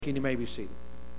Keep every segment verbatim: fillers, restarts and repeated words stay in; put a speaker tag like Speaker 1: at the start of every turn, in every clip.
Speaker 1: You may be seated.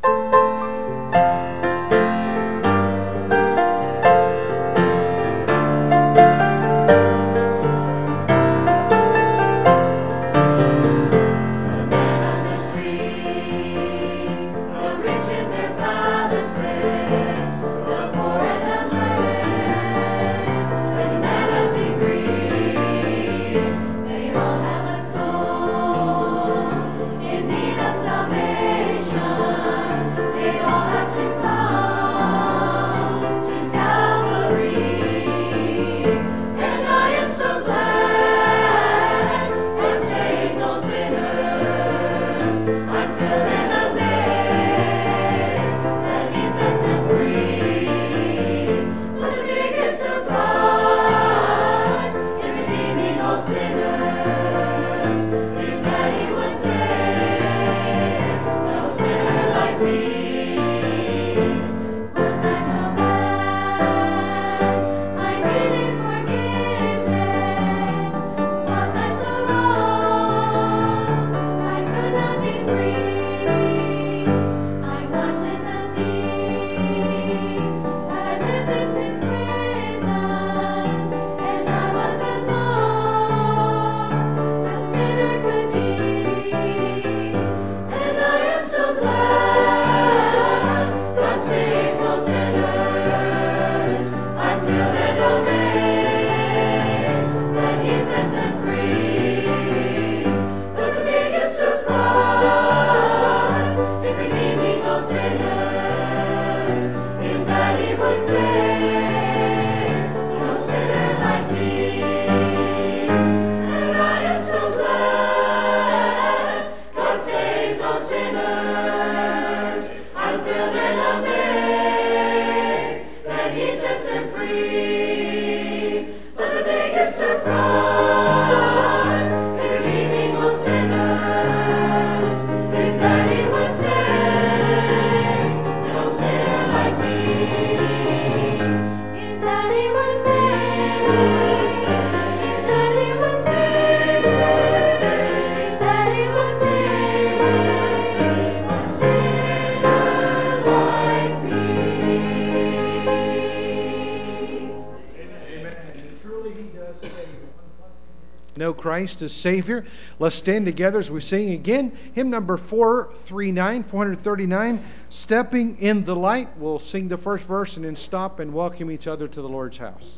Speaker 1: Know Christ as Savior. Let's stand together as we sing again. Hymn number four thirty-nine, four thirty-nine, Stepping in the Light. We'll sing the first verse and then stop and welcome each other to the Lord's house.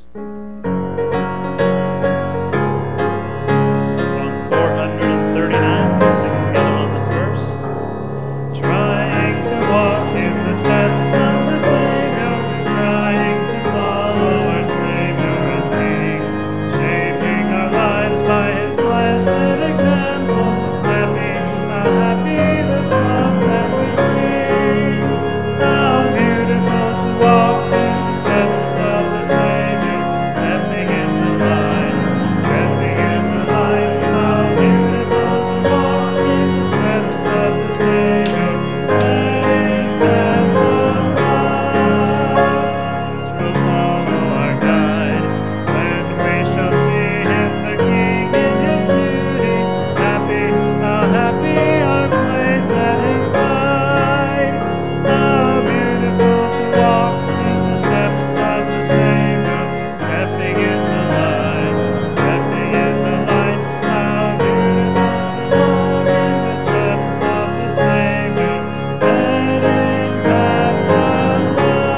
Speaker 2: Song four thirty-nine, let's sing it together on the first. Trying to walk in the steps of the Savior, trying to follow our Savior and King, shaping our lives by His blessed example, happy, how happy the songs that we sing. How beautiful to walk in the steps of the Savior, stepping in the light, stepping in the light. How beautiful to walk in the steps of the Savior, letting paths of light. This will follow our guide when we shall see Him, the King in His beauty. Happy, how happy our place at His side. How beautiful to walk in the steps of the Savior, stepping in the light, stepping in the light. How beautiful to walk in the steps of the Savior, letting paths of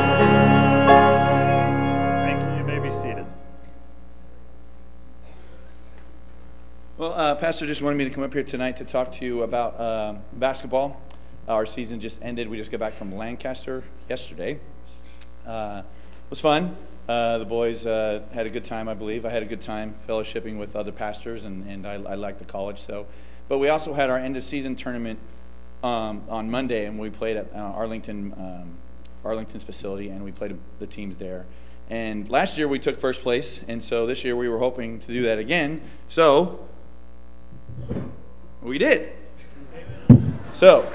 Speaker 2: light. Thank you. You may be seated.
Speaker 3: Well, uh, Pastor just wanted me to come up here tonight to talk to you about um basketball. Our season just ended. We just got back from Lancaster yesterday. Uh, it was fun. Uh, the boys uh, had a good time, I believe. I had a good time fellowshipping with other pastors, and, and I, I like the college. So, but we also had our end of season tournament um, on Monday, and we played at uh, Arlington, um, Arlington's facility, and we played the teams there. And last year we took first place, and so this year we were hoping to do that again. So we did. So.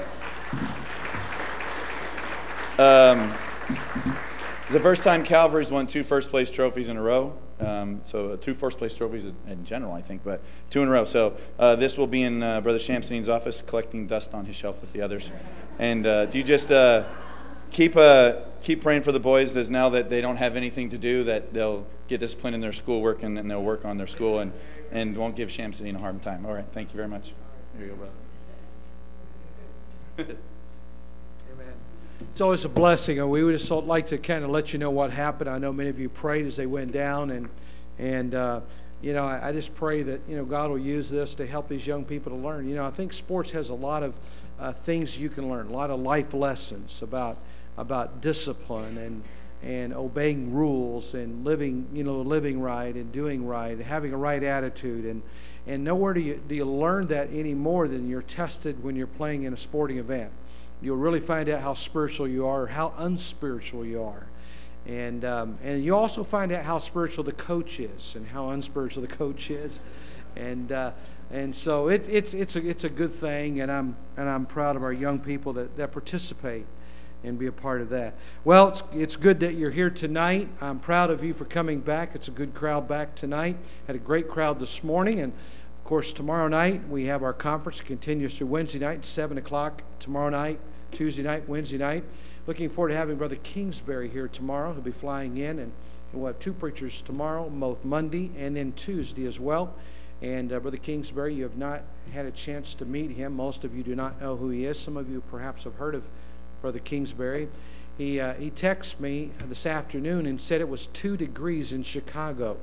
Speaker 3: Um, the first time Calvary's won two first place trophies in a row. Um, so two first place trophies in, in general, I think, but two in a row. So uh, this will be in uh, Brother Shamson's office, collecting dust on his shelf with the others. And uh, do you just uh, keep uh, keep praying for the boys, as now that they don't have anything to do, that they'll get disciplined in their schoolwork and, and they'll work on their school and, and won't give Shamson a hard time. All right, thank you very much. Here you go, brother.
Speaker 1: Amen. It's always a blessing. And we would just like to kind of let you know what happened. I know many of you prayed as they went down, and and uh, you know, I, I just pray that, you know, God will use this to help these young people to learn. You know, I think sports has a lot of uh, things you can learn, a lot of life lessons about about discipline and and obeying rules and living, you know, living right and doing right, and having a right attitude. And and nowhere do you do you learn that any more than you're tested when you're playing in a sporting event. You'll really find out how spiritual you are or how unspiritual you are. And um, and you also find out how spiritual the coach is and how unspiritual the coach is. And uh, and so it, it's it's a it's a good thing, and I'm and I'm proud of our young people that, that participate and be a part of that. Well, it's it's good that you're here tonight. I'm proud of you for coming back. It's a good crowd back tonight. Had a great crowd this morning, and of course tomorrow night we have our conference. It continues through Wednesday night, seven o'clock tomorrow night, Tuesday night, Wednesday night. Looking forward to having Brother Kingsbury here tomorrow. He'll be flying in, and we'll have two preachers tomorrow, both Monday and then Tuesday as well. And uh, Brother Kingsbury, you have not had a chance to meet him. Most of you do not know who he is. Some of you perhaps have heard of Brother Kingsbury. He uh, he texted me this afternoon and said it was two degrees in Chicago.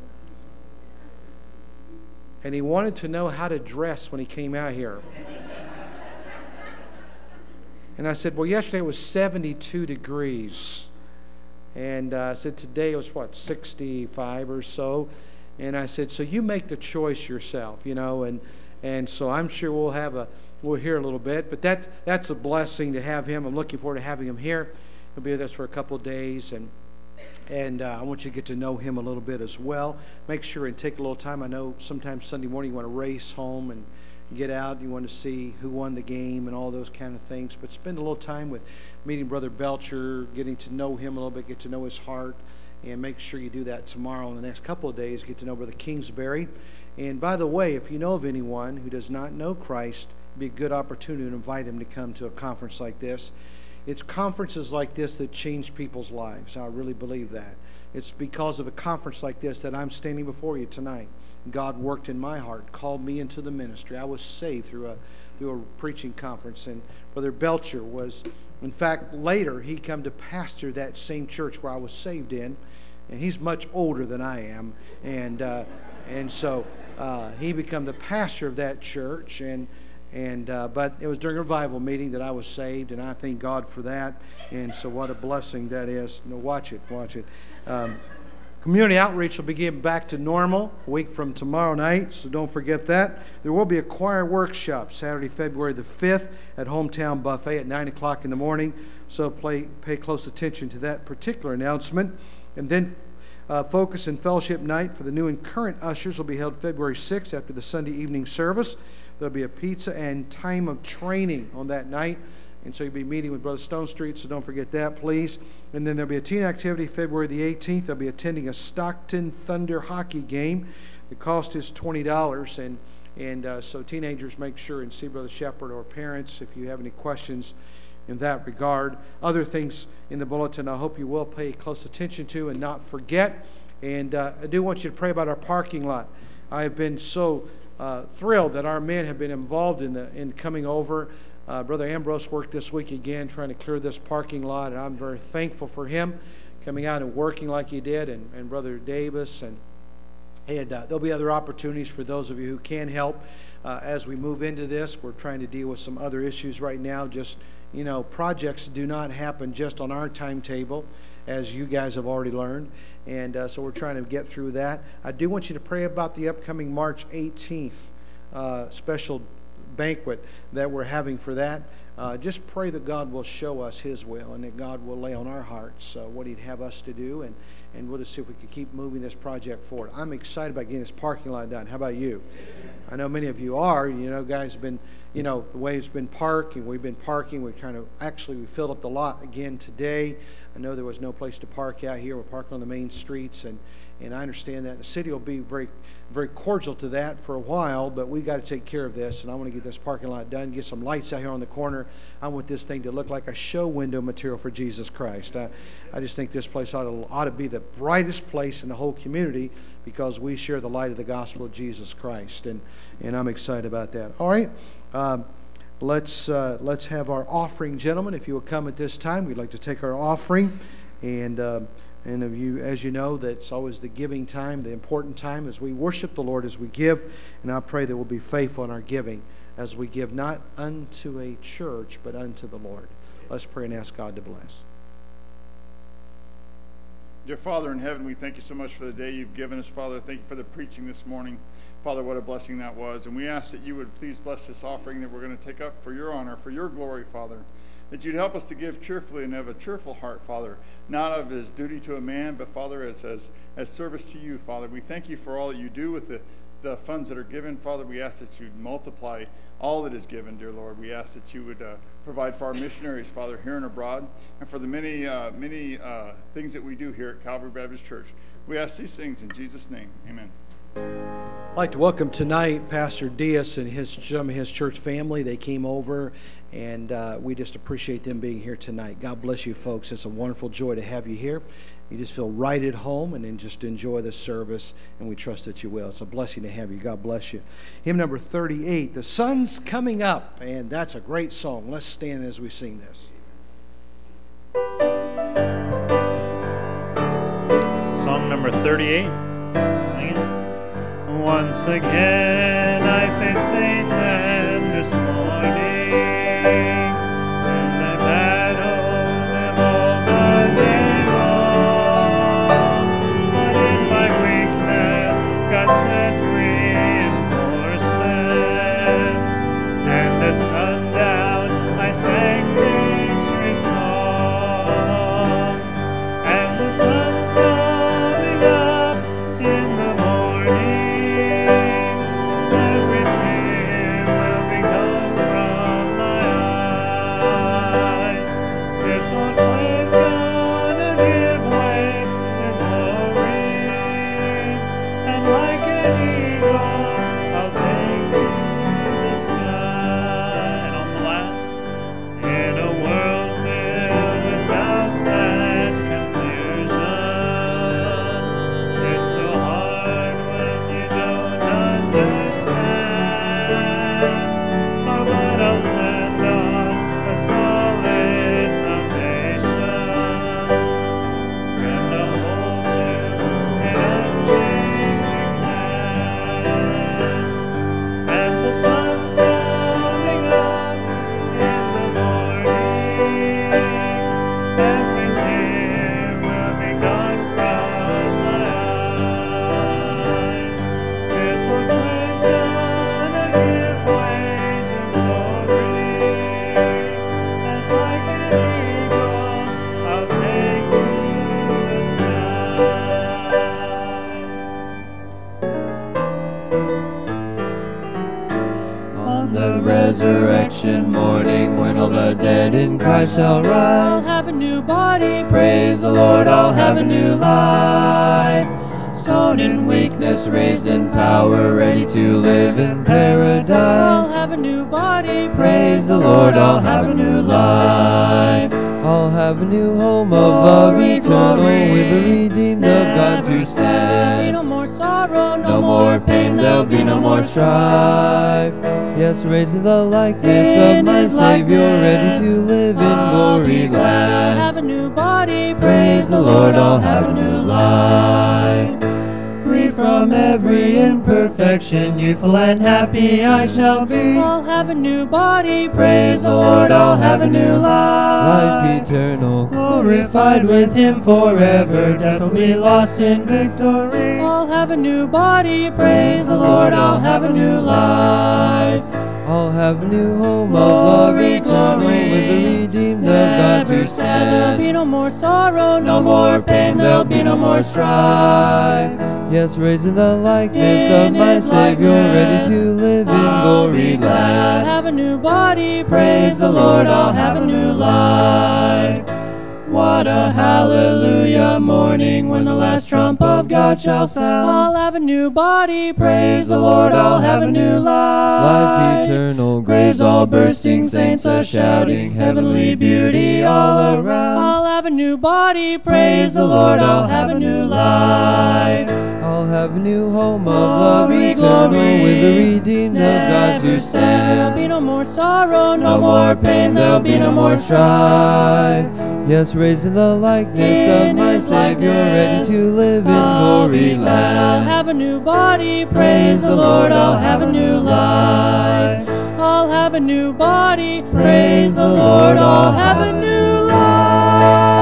Speaker 1: And he wanted to know how to dress when he came out here. And I said, well, yesterday it was seventy-two degrees. And uh, I said, today it was, what, sixty-five or so. And I said, so you make the choice yourself, you know. And and so I'm sure we'll have a, we'll hear a little bit. But that, that's a blessing to have him. I'm looking forward to having him here. He'll be with us for a couple of days. And and uh, I want you to get to know him a little bit as well. Make sure and take a little time. I know sometimes Sunday morning you want to race home and get out, you want to see who won the game and all those kind of things, but spend a little time with meeting Brother Belcher, getting to know him a little bit, get to know his heart, and make sure you do that tomorrow in the next couple of days. Get to know Brother Kingsbury. And by the way, if you know of anyone who does not know Christ, it'd be a good opportunity to invite him to come to a conference like this. It's conferences like this that change people's lives. I really believe that. It's because of a conference like this that I'm standing before you tonight. God worked in my heart, called me into the ministry. I was saved through a through a preaching conference. And Brother Belcher was, in fact, later he come to pastor that same church where I was saved in. And he's much older than I am. And uh, and so uh, he became the pastor of that church. And and uh, but it was during a revival meeting that I was saved, and I thank God for that. And so what a blessing that is. No, watch it, watch it. Um, Community outreach will begin back to normal a week from tomorrow night, so don't forget that. There will be a choir workshop Saturday, February the fifth at Hometown Buffet at nine o'clock in the morning, so play, pay close attention to that particular announcement. And then uh, Focus and Fellowship Night for the new and current ushers will be held February sixth after the Sunday evening service. There'll be a pizza and time of training on that night. And so you'll be meeting with Brother Stone Street, so don't forget that, please. And then there'll be a teen activity February the eighteenth. They'll be attending a Stockton Thunder hockey game. The cost is twenty dollars. And, and uh, so teenagers, make sure and see Brother Shepherd or parents if you have any questions in that regard. Other things in the bulletin I hope you will pay close attention to and not forget. And uh, I do want you to pray about our parking lot. I have been so uh, thrilled that our men have been involved in, the, in coming over. Uh, Brother Ambrose worked this week again trying to clear this parking lot, and I'm very thankful for him coming out and working like he did, and, and Brother Davis. And, and uh, there'll be other opportunities for those of you who can help uh, as we move into this. We're trying to deal with some other issues right now. Just, you know, projects do not happen just on our timetable, as you guys have already learned. And uh, so we're trying to get through that. I do want you to pray about the upcoming March eighteenth uh, special banquet that we're having for that. Uh, just pray that God will show us His will and that God will lay on our hearts uh, what He'd have us to do, and, and we'll just see if we can keep moving this project forward. I'm excited about getting this parking lot done. How about you? I know many of you are. You know, guys have been you know, the way it's been parking, we've been parking, we kind of, actually we filled up the lot again today. I know there was no place to park out here. We're parking on the main streets, and, and I understand that. The city will be very, very cordial to that for a while, but we got to take care of this, and I want to get this parking lot done, get some lights out here on the corner. I want this thing to look like a show window material for Jesus Christ. I, I just think this place ought to, ought to be the brightest place in the whole community because we share the light of the gospel of Jesus Christ, and, and I'm excited about that. All right. Um, Let's uh, let's have our offering, gentlemen. If you will come at this time, we'd like to take our offering, and uh, and of you, as you know, that's always the giving time, the important time as we worship the Lord as we give. And I pray that we'll be faithful in our giving as we give, not unto a church, but unto the Lord. Let's pray and ask God to bless.
Speaker 4: Dear Father in heaven, we thank you so much for the day you've given us, Father. Thank you for the preaching this morning. Father, what a blessing that was. And we ask that you would please bless this offering that we're going to take up for your honor, for your glory, Father. That you'd help us to give cheerfully and have a cheerful heart, Father. Not of as duty to a man, but, Father, as, as, as service to you, Father. We thank you for all that you do with the, the funds that are given, Father. We ask that you'd multiply all that is given, dear Lord. We ask that you would uh, provide for our missionaries, Father, here and abroad, and for the many, uh, many uh, things that we do here at Calvary Baptist Church. We ask these things in Jesus' name. Amen.
Speaker 1: I'd like to welcome tonight Pastor Diaz and his some of his church family. They came over, and uh, we just appreciate them being here tonight. God bless you, folks. It's a wonderful joy to have you here. You just feel right at home, and then just enjoy the service, and we trust that you will. It's a blessing to have you. God bless you. Hymn number thirty-eight, The Sun's Coming Up, and that's a great song. Let's stand as we sing this.
Speaker 2: Song number thirty-eight. Sing it. Once again I face Satan this morning, and I battled him all the day long. But in my weakness God sent reinforcements, and at sundown I sang victory song. And the sun's coming up in the morning. Every tear will be gone from my eyes. This old place gonna give way to glory, and like an eagle I'll take to the sky. And on the last, in a world filled with doubts and confusion, it's so hard when you don't understand. Oh, but I'll stand on a solid foundation, and I'll hold to an unchanging hand. And the sun's coming up in the morning. Every tear will be gone from my eyes. This old place gonna give way to glory, and like an eagle I'll take to the skies.
Speaker 5: On the resurrection morning, when all the dead in Christ shall
Speaker 6: I'll
Speaker 5: rise,
Speaker 6: have a new body.
Speaker 5: praise the Lord, I'll have a new life. Sown in weakness, raised in power, ready to live in
Speaker 6: I'll
Speaker 5: paradise.
Speaker 6: have a new body.
Speaker 5: Praise the Lord, I'll have a new life. I'll have a new home of love eternal, with the redeemed of God to
Speaker 6: There'll be
Speaker 5: stand.
Speaker 6: no more sorrow, no,
Speaker 5: No more pain, there'll be no more strife. Yes, raised in the likeness of my Savior, ready to live in glory
Speaker 6: I'll have
Speaker 5: land.
Speaker 6: a new body.
Speaker 5: Praise the Lord, I'll have a new life. Free from every imperfection, youthful and happy I shall be.
Speaker 6: I'll have a new body.
Speaker 5: Praise the Lord, I'll have a new life. Life eternal, glorified with Him forever. Death will be lost in victory.
Speaker 6: I'll have a new body.
Speaker 5: Praise the Lord, I'll have a new life. I'll have a new home of love eternal, with the redeemed of God to stand.
Speaker 6: There'll be no more sorrow,
Speaker 5: No more pain, there'll be no more strife. Yes, raised in the likeness
Speaker 6: In
Speaker 5: of my
Speaker 6: His
Speaker 5: Savior, ready
Speaker 6: likeness,
Speaker 5: to live in
Speaker 6: I'll
Speaker 5: glory
Speaker 6: be glad.
Speaker 5: land.
Speaker 6: Have a new body,
Speaker 5: Praise the Lord, I'll have a new life. What a hallelujah morning when the last trump of God shall sound.
Speaker 6: I'll have a new body,
Speaker 5: Praise the Lord, I'll have a new life. Life eternal, graves all bursting, saints are shouting, heavenly beauty all around.
Speaker 6: I'll have a new body,
Speaker 5: Praise the Lord, I'll have a new life. I'll have a new home of love
Speaker 6: Glory,
Speaker 5: eternal
Speaker 6: glory,
Speaker 5: with the redeemed of God to
Speaker 6: There'll be
Speaker 5: stand.
Speaker 6: no more sorrow, no,
Speaker 5: No more pain, there'll be no more strife. Yes, raised in the likeness of
Speaker 6: In
Speaker 5: my
Speaker 6: His
Speaker 5: Savior, ready
Speaker 6: likeness,
Speaker 5: to live in
Speaker 6: I'll
Speaker 5: glory
Speaker 6: be glad. I'll
Speaker 5: land.
Speaker 6: have a new body,
Speaker 5: Praise the Lord, I'll have a new life.
Speaker 6: I'll have a new body,
Speaker 5: Praise the Lord, I'll have a new life.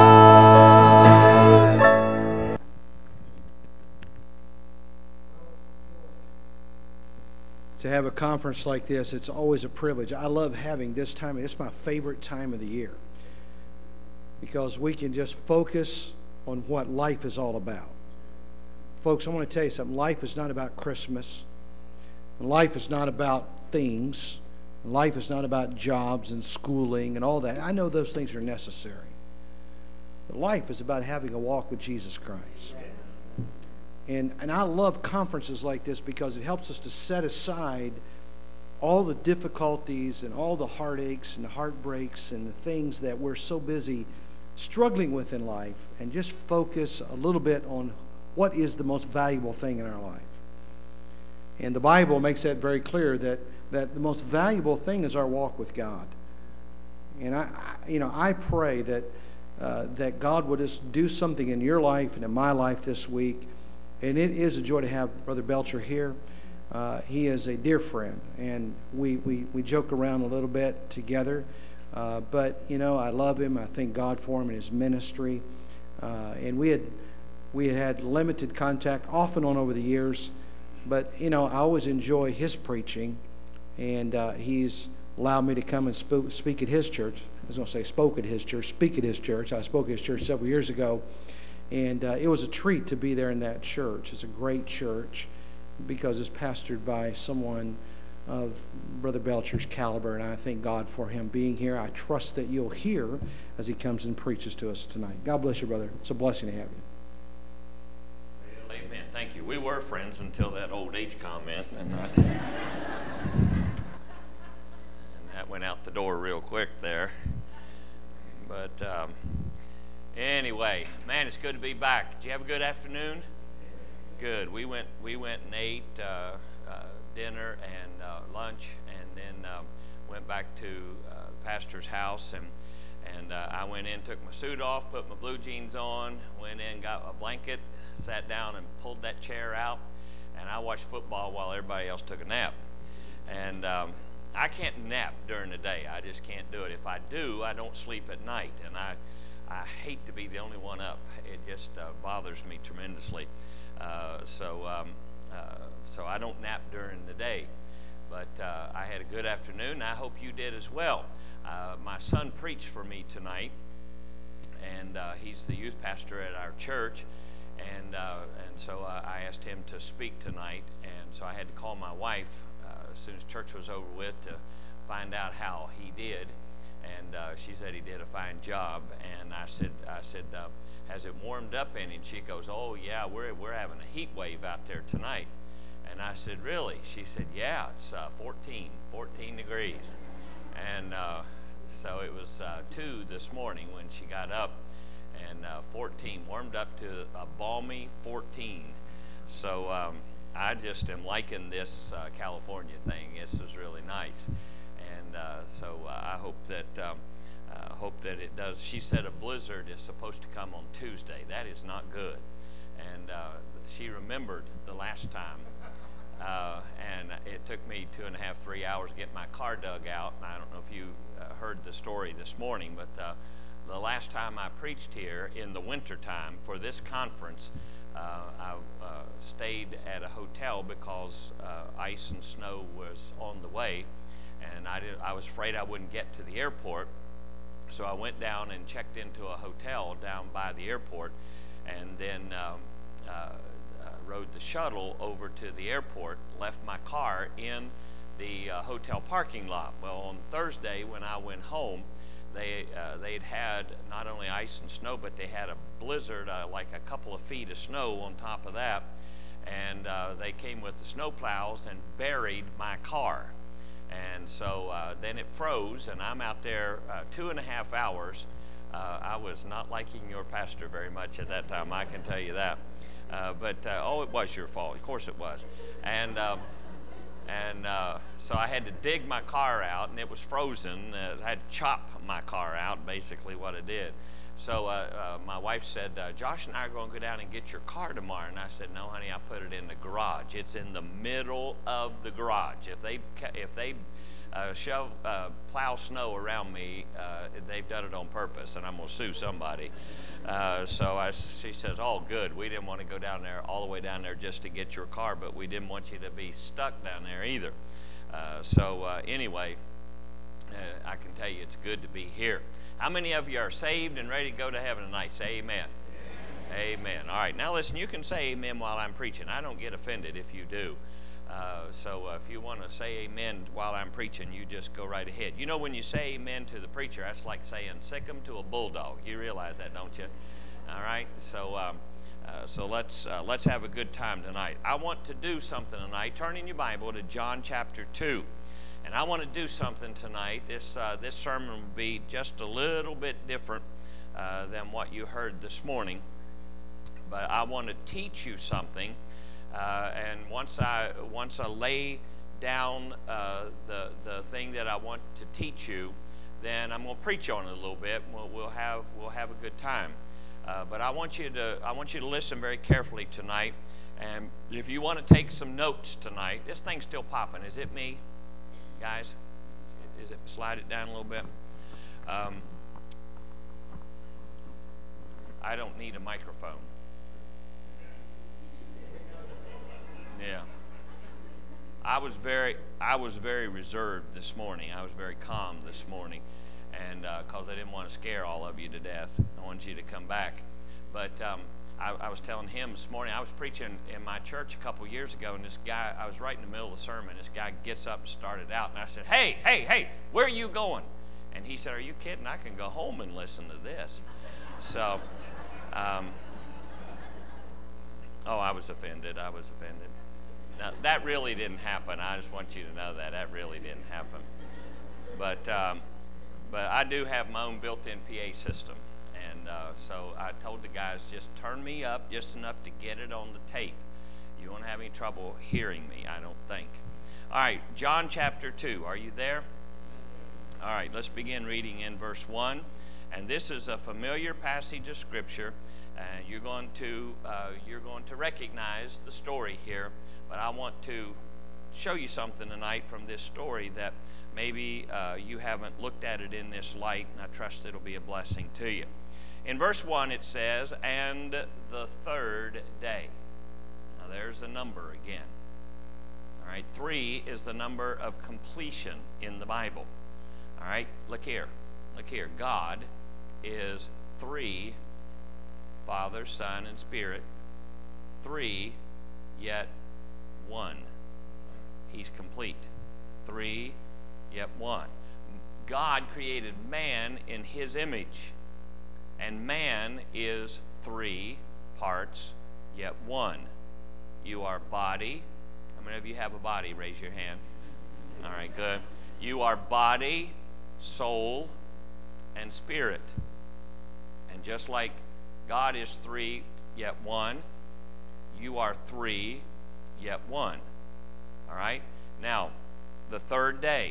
Speaker 1: To have a conference like this, it's always a privilege. I love having this time. It's my favorite time of the year because we can just focus on what life is all about. Folks, I want to tell you something. Life is not about Christmas. Life is not about things. Life is not about jobs and schooling and all that. I know those things are necessary. But life is about having a walk with Jesus Christ. And, and I love conferences like this because it helps us to set aside all the difficulties and all the heartaches and the heartbreaks and the things that we're so busy struggling with in life and just focus a little bit on what is the most valuable thing in our life. And the Bible makes that very clear that, that the most valuable thing is our walk with God. And I, I you know, I pray that uh, that God would just do something in your life and in my life this week. And it is a joy to have Brother Belcher here. Uh, he is a dear friend, and we, we, we joke around a little bit together. Uh, but, you know, I love him. I thank God for him and his ministry. Uh, and we had we had had limited contact off and on over the years. But, you know, I always enjoy his preaching. And uh, he's allowed me to come and sp- speak at his church. I was going to say spoke at his church, speak at his church. I spoke at his church several years ago. And uh, it was a treat to be there in that church. It's a great church because it's pastored by someone of Brother Belcher's caliber, and I thank God for him being here. I trust that you'll hear as he comes and preaches to us tonight. God bless you, brother. It's a blessing to have you.
Speaker 7: Amen. Thank you. We were friends until that old age comment, and that, and that went out the door real quick there. But um, anyway, man, it's good to be back. Did you have a good afternoon? Good. We went we went and ate uh, uh, dinner and uh, lunch, and then um, went back to uh, the pastor's house, and and uh, I went in, took my suit off, put my blue jeans on, went in, got a blanket, sat down, and pulled that chair out, and I watched football while everybody else took a nap. And um, I can't nap during the day. I just can't do it. If I do, I don't sleep at night, and I I hate to be the only one up. It just uh, bothers me tremendously. Uh, so um, uh, so I don't nap during the day. But uh, I had a good afternoon, and I hope you did as well. Uh, my son preached for me tonight, and uh, he's the youth pastor at our church. And uh, and so uh, I asked him to speak tonight, and so I had to call my wife uh, as soon as church was over with to find out how he did. And uh, she said he did a fine job. And I said, I said, uh, has it warmed up any? And she goes, oh yeah, we're we're having a heat wave out there tonight. And I said, really? She said, yeah, it's uh, fourteen, fourteen degrees. And uh, so it was uh, two this morning when she got up, and uh, fourteen, warmed up to a balmy fourteen. So um, I just am liking this uh, California thing. This is really nice. And uh, so uh, I hope that um, uh, hope that it does. She said a blizzard is supposed to come on Tuesday. That is not good. And uh, she remembered the last time. Uh, and it took me two and a half, three hours to get my car dug out. And I don't know if you uh, heard the story this morning, but uh, the last time I preached here in the wintertime for this conference, uh, I uh, stayed at a hotel because uh, ice and snow was on the way. And I, did, I was afraid I wouldn't get to the airport. So I went down and checked into a hotel down by the airport, and then um, uh, uh, rode the shuttle over to the airport, left my car in the uh, hotel parking lot. Well, on Thursday when I went home, they uh, they'd had not only ice and snow, but they had a blizzard, uh, like a couple of feet of snow on top of that, and uh, they came with the snow plows and buried my car. And so uh, then it froze, and I'm out there uh, two and a half hours. Uh, I was not liking your pastor very much at that time, I can tell you that. Uh, but, uh, oh, it was your fault. Of course it was. And um, and uh, so I had to dig my car out, and it was frozen. Uh, I had to chop my car out, basically what I did. So uh, uh, my wife said, uh, Josh and I are going to go down and get your car tomorrow. And I said, no, honey, I put it in the garage. It's in the middle of the garage. If they if they uh, shove, uh, plow snow around me, uh, they've done it on purpose, and I'm going to sue somebody. Uh, so I, she says, oh, good. We didn't want to go down there, all the way down there just to get your car, but we didn't want you to be stuck down there either. Uh, so uh, anyway, uh, I can tell you it's good to be here. How many of you are saved and ready to go to heaven tonight? Say amen. Amen. Amen. All right. Now listen, you can say amen while I'm preaching. I don't get offended if you do. Uh, so uh, if you want to say amen while I'm preaching, you just go right ahead. You know, when you say amen to the preacher, that's like saying sick 'em to a bulldog. You realize that, don't you? All right. So um, uh, so let's uh, let's have a good time tonight. I want to do something tonight. Turn in your Bible to John chapter two. And I want to do something tonight. This uh, this sermon will be just a little bit different uh, than what you heard this morning. But I want to teach you something. Uh, and once I once I lay down uh, the the thing that I want to teach you, then I'm going to preach on it a little bit. We'll, we'll have we'll have a good time. Uh, but I want you to I want you to listen very carefully tonight. And if you want to take some notes tonight, this thing's still popping. Is it me? Guys, is it slide it down a little bit? Um, I don't need a microphone. Yeah. I was very, I was very reserved this morning. I was very calm this morning, and because uh, I didn't want to scare all of you to death, I wanted you to come back. But um, I, I was telling him this morning, I was preaching in my church a couple years ago, and this guy, I was right in the middle of the sermon, this guy gets up and started out, and I said, hey, hey, hey, where are you going? And he said, are you kidding? I can go home and listen to this. So, um, oh, I was offended. I was offended. Now, that really didn't happen. I just want you to know that. That really didn't happen. But, um, but I do have my own built-in P A system. And uh, so I told the guys, just turn me up just enough to get it on the tape. You won't have any trouble hearing me, I don't think. All right, John chapter two. Are you there? All right, let's begin reading in verse one. And this is a familiar passage of Scripture. Uh, you're going to uh, you're going to recognize the story here, but I want to show you something tonight from this story that maybe uh, you haven't looked at it in this light, and I trust it'll be a blessing to you. In verse one it says, and the third day. Now there's the number again. All right, three is the number of completion in the Bible. All right, look here. Look here. God is three, Father, Son, and Spirit. Three, yet one. He's complete. Three, yet one. God created man in his image. And man is three parts, yet one. You are body. How many of you have a body? Raise your hand. All right, good. You are body, soul, and spirit. And just like God is three, yet one, you are three, yet one. All right? Now, the third day.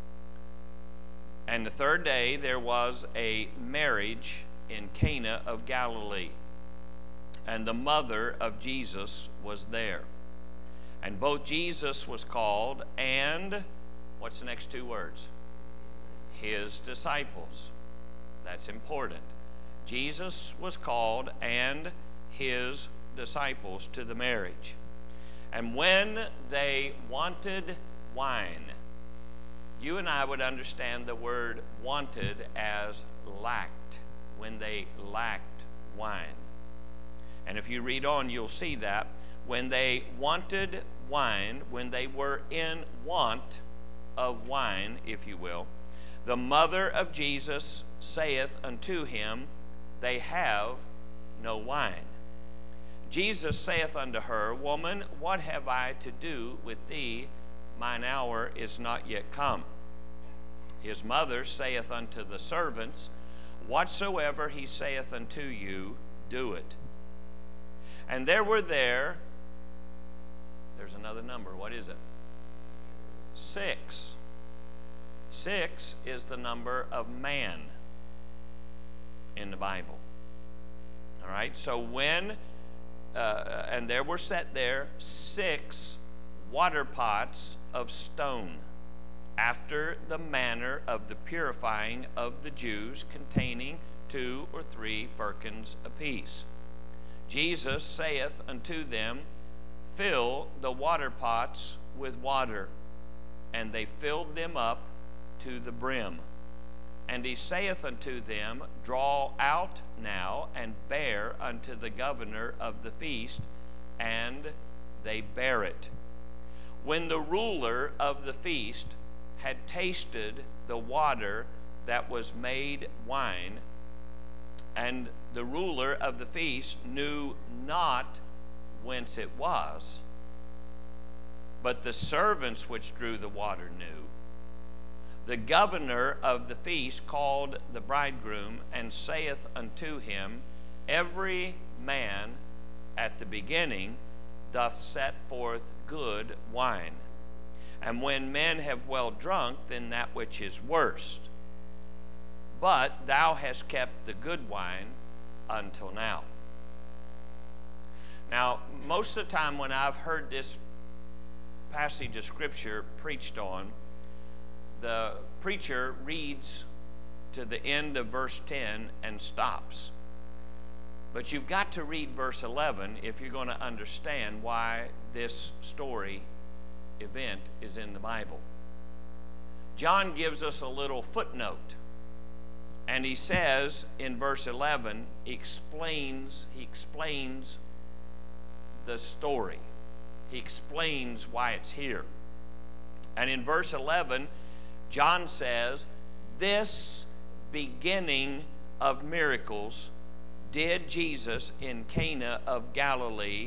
Speaker 7: And the third day there was a marriage in Cana of Galilee, and the mother of Jesus was there. And both Jesus was called, and what's the next two words? His disciples. That's important. Jesus was called, and his disciples to the marriage. And when they wanted wine, you and I would understand the word wanted as lacked, when they lacked wine. And if you read on, you'll see that when they wanted wine, when they were in want of wine, if you will, the mother of Jesus saith unto him, They have no wine. Jesus saith unto her, Woman, what have I to do with thee? Mine hour is not yet come. His mother saith unto the servants, Whatsoever he saith unto you, do it. And there were there, there's another number, what is it? Six. Six is the number of man in the Bible. All right, so when, uh, and there were set there six water pots of stone, after the manner of the purifying of the Jews, containing two or three firkins apiece. Jesus saith unto them, Fill the water pots with water. And they filled them up to the brim. And he saith unto them, Draw out now, and bear unto the governor of the feast. And they bare it. When the ruler of the feast had tasted the water that was made wine, and the ruler of the feast knew not whence it was, but the servants which drew the water knew, the governor of the feast called the bridegroom, and saith unto him, Every man at the beginning doth set forth good wine, and when men have well drunk, then that which is worst. But thou hast kept the good wine until now. Now, most of the time when I've heard this passage of Scripture preached on, the preacher reads to the end of verse ten and stops. But you've got to read verse eleven if you're going to understand why this story event is in the Bible. John gives us a little footnote, and he says in verse eleven, he explains, he explains the story. He explains why it's here. And in verse eleven, John says, This beginning of miracles did Jesus in Cana of Galilee,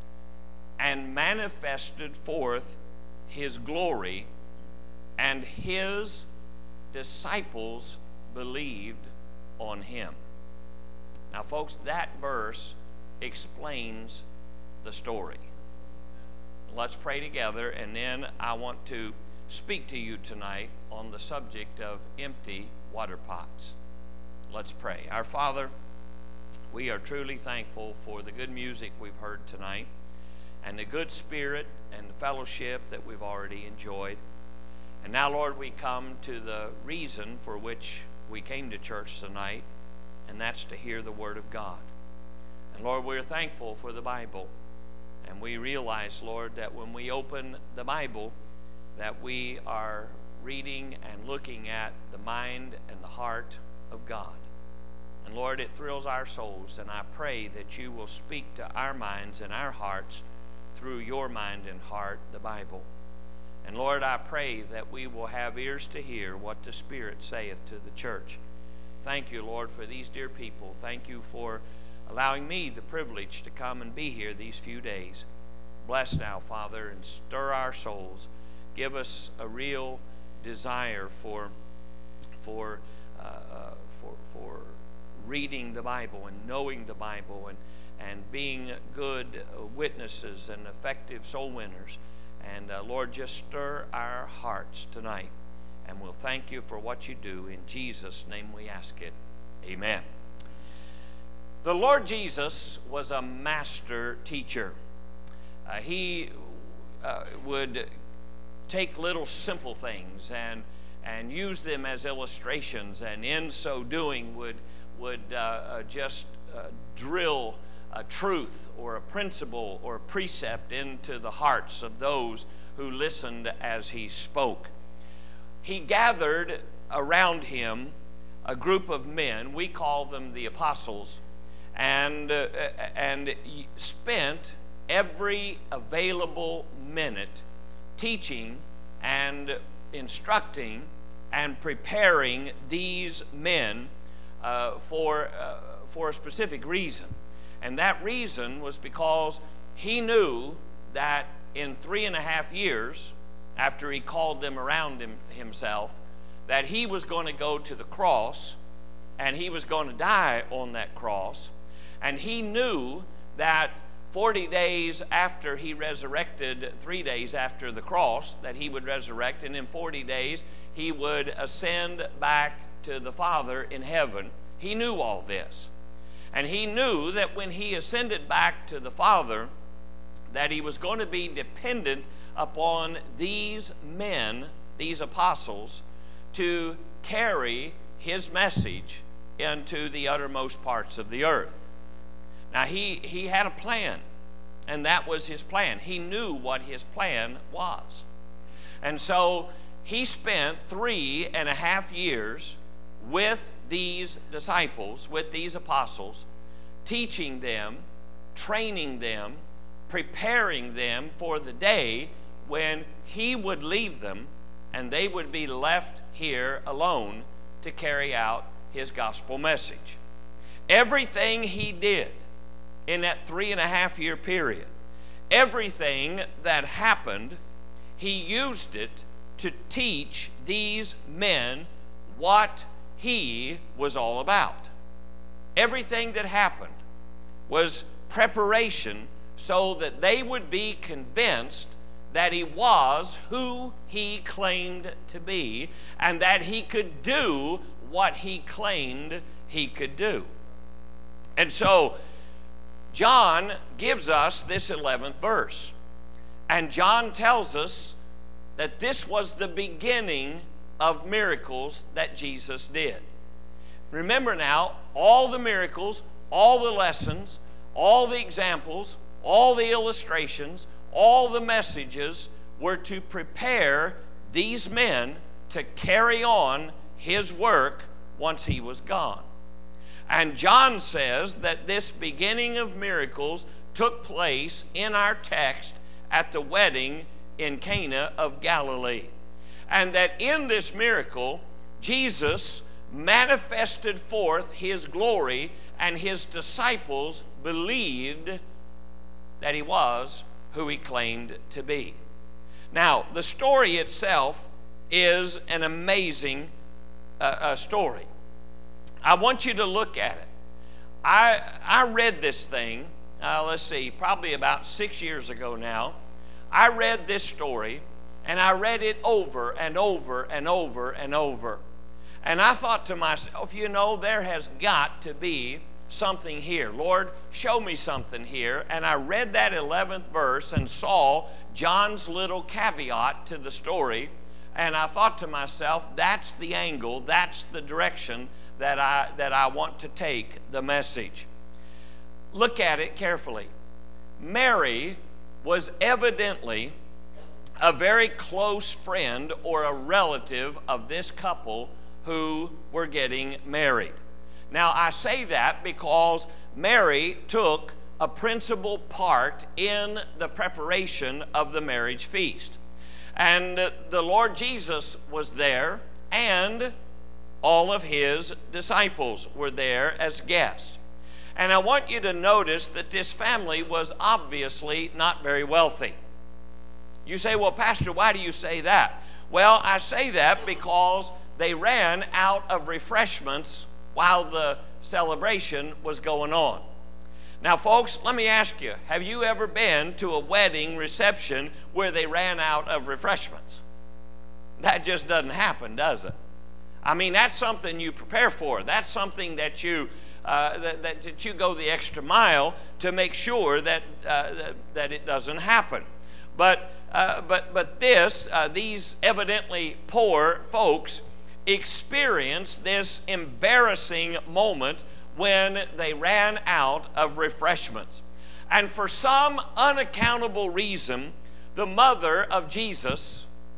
Speaker 7: and manifested forth his glory, and his disciples believed on him. Now, folks, that verse explains the story. Let's pray together, and then I want to speak to you tonight on the subject of empty water pots. Let's pray. Our Father, we are truly thankful for the good music we've heard tonight, and the good spirit and the fellowship that we've already enjoyed. And now, Lord, we come to the reason for which we came to church tonight, and that's to hear the Word of God. And Lord, we're thankful for the Bible. And we realize, Lord, that when we open the Bible, that we are reading and looking at the mind and the heart of God. And Lord, it thrills our souls, and I pray that you will speak to our minds and our hearts through your mind and heart, the Bible. And Lord, I pray that we will have ears to hear what the Spirit saith to the church. Thank you, Lord, for these dear people. Thank you for allowing me the privilege to come and be here these few days. Bless now, Father, and stir our souls. Give us a real desire for, for, uh, uh, for, for reading the Bible and knowing the Bible, and, and being good witnesses and effective soul winners. And uh, Lord, just stir our hearts tonight. And we'll thank you for what you do. In Jesus' name we ask it. Amen. The Lord Jesus was a master teacher. Uh, he uh, would take little simple things and and use them as illustrations, and in so doing would would uh, uh, just uh, drill a truth or a principle or a precept into the hearts of those who listened as he spoke. He gathered around him a group of men, we call them the apostles, and, uh, and spent every available minute teaching and instructing and preparing these men uh, for, uh, for a specific reason. And that reason was because he knew that in three and a half years, after he called them around him, himself, that he was going to go to the cross and he was going to die on that cross. And he knew that forty days after he resurrected, three days after the cross, that he would resurrect, and in forty days he would ascend back to the Father in heaven. He knew all this. And he knew that when he ascended back to the Father, that he was going to be dependent upon these men, these apostles, to carry his message into the uttermost parts of the earth. Now, he, he had a plan, and that was his plan. He knew what his plan was. And so he spent three and a half years with these disciples, with these apostles, teaching them, training them, preparing them for the day when he would leave them and they would be left here alone to carry out his gospel message. Everything he did in that three and a half year period, everything that happened, he used it to teach these men what he was all about. Everything that happened was preparation so that they would be convinced that he was who he claimed to be and that he could do what he claimed he could do. And so John gives us this eleventh verse. And John tells us that this was the beginning of miracles that Jesus did. Remember now, all the miracles, all the lessons, all the examples, all the illustrations, all the messages were to prepare these men to carry on his work once he was gone. And John says that this beginning of miracles took place in our text at the wedding in Cana of Galilee. And that in this miracle, Jesus manifested forth his glory, and his disciples believed that he was who he claimed to be. Now, the story itself is an amazing uh, uh, story. I want you to look at it. I, I read this thing, uh, let's see, probably about six years ago now. I read this story, and I read it over and over and over and over. And I thought to myself, you know, there has got to be something here. Lord, show me something here. And I read that eleventh verse and saw John's little caveat to the story. And I thought to myself, that's the angle, that's the direction that I, that I want to take the message. Look at it carefully. Mary was evidently a very close friend or a relative of this couple who were getting married. Now, I say that because Mary took a principal part in the preparation of the marriage feast. And the Lord Jesus was there, and all of his disciples were there as guests. And I want you to notice that this family was obviously not very wealthy. You say, well, Pastor, why do you say that? Well, I say that because they ran out of refreshments while the celebration was going on. Now, folks, let me ask you, have you ever been to a wedding reception where they ran out of refreshments? That just doesn't happen, does it? I mean, that's something you prepare for. That's something that you uh, that, that, that you go the extra mile to make sure that uh, that, that it doesn't happen. But uh, but but this uh, these evidently poor folks experienced this embarrassing moment when they ran out of refreshments. And for some unaccountable reason, the mother of Jesus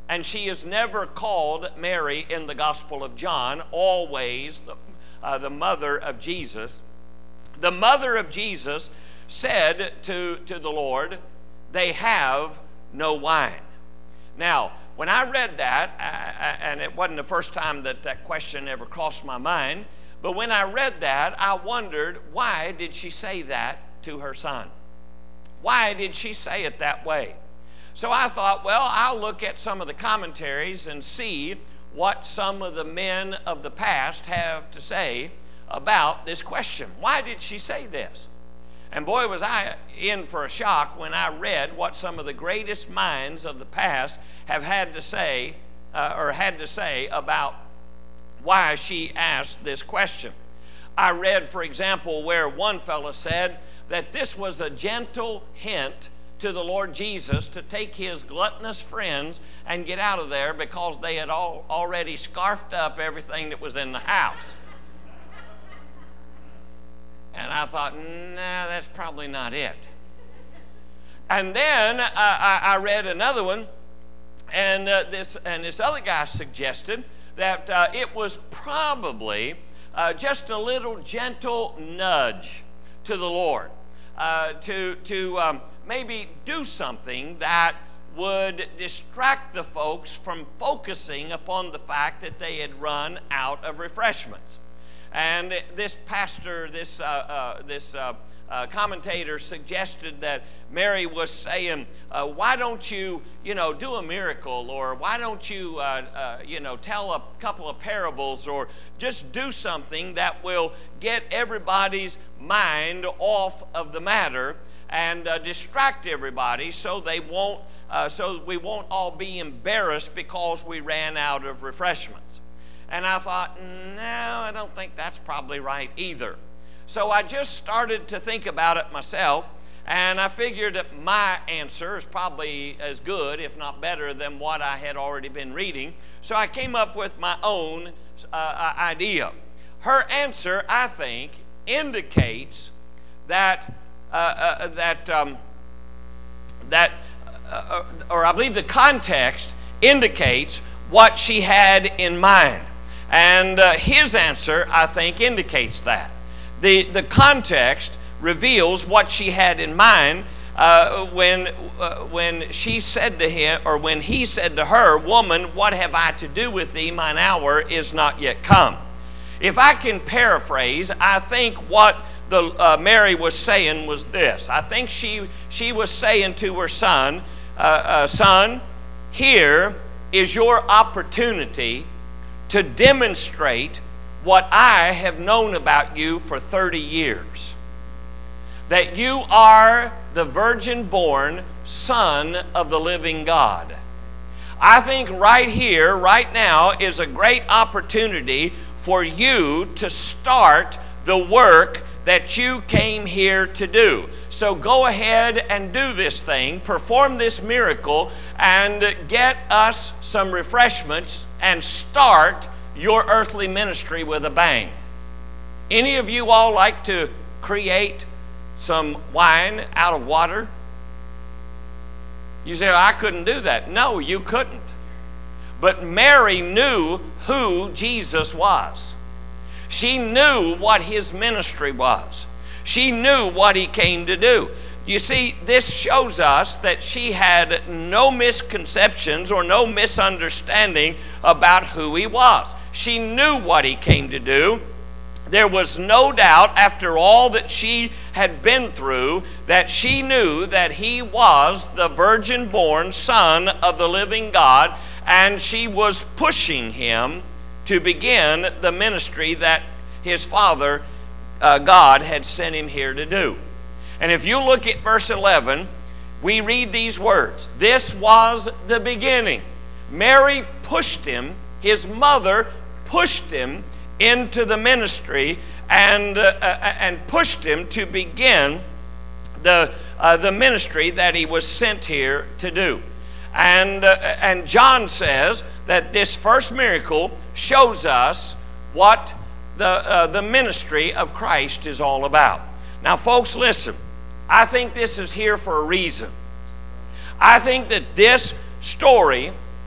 Speaker 7: and she is never called Mary in the Gospel of John, always the, uh, the mother of Jesus. The mother of Jesus said to, to the Lord, "They have no wine." Now, when I read that, I, I, and it wasn't the first time that that question ever crossed my mind, but when I read that, I wondered, why did she say that to her son? Why did she say it that way? So I thought, well, I'll look at some of the commentaries and see what some of the men of the past have to say about this question. Why did she say this? And boy, was I in for a shock when I read what some of the greatest minds of the past have had to say, uh, or had to say about why she asked this question. I read, for example, where one fellow said that this was a gentle hint to the Lord Jesus to take his gluttonous friends and get out of there because they had all already scarfed up everything that was in the house. And I thought, nah, that's probably not it. And then uh, I, I read another one, and uh, this and this other guy suggested that uh, it was probably uh, just a little gentle nudge to the Lord uh, to to um, maybe do something that would distract the folks from focusing upon the fact that they had run out of refreshments. And this pastor, this uh, uh, this uh, uh, commentator suggested that Mary was saying, uh, "Why don't you, you know, do a miracle, or why don't you, uh, uh, you know, tell a couple of parables, or just do something that will get everybody's mind off of the matter and uh, distract everybody, so they won't, uh, so we won't all be embarrassed because we ran out of refreshments." And I thought, no, I don't think that's probably right either. So I just started to think about it myself, and I figured that my answer is probably as good, if not better, than what I had already been reading. So I came up with my own uh, idea. Her answer, I think, indicates that uh, uh, that um, that, uh, or I believe the context indicates what she had in mind. And uh, his answer, I think, indicates that. The, the context reveals what she had in mind uh, when, uh, when she said to him, or when he said to her, "Woman, what have I to do with thee? Mine hour is not yet come." If I can paraphrase, I think what the, uh, Mary was saying was this. I think she, she was saying to her son, uh, uh, "Son, here is your opportunity to demonstrate what I have known about you for thirty years. That you are the virgin-born Son of the living God." I think right here, right now, is a great opportunity for you to start the work that you came here to do. So go ahead and do this thing, perform this miracle, and get us some refreshments and start your earthly ministry with a bang. Any of you all like to create some wine out of water? You say, "I couldn't do that." No, you couldn't. But Mary knew who Jesus was. She knew what his ministry was. She knew what he came to do. You see, this shows us that she had no misconceptions or no misunderstanding about who he was. She knew what he came to do. There was no doubt, after all that she had been through, that she knew that he was the virgin-born Son of the living God, and she was pushing him to begin the ministry that his Father, uh, God, had sent him here to do. And if you look at verse eleven, we read these words. This was the beginning. Mary pushed him, his mother pushed him into the ministry and, uh, and pushed him to begin the, uh, the ministry that he was sent here to do. And, uh, and John says that this first miracle shows us what the, uh, the ministry of Christ is all about. Now, folks, listen. I think this is here for a reason. I think that this story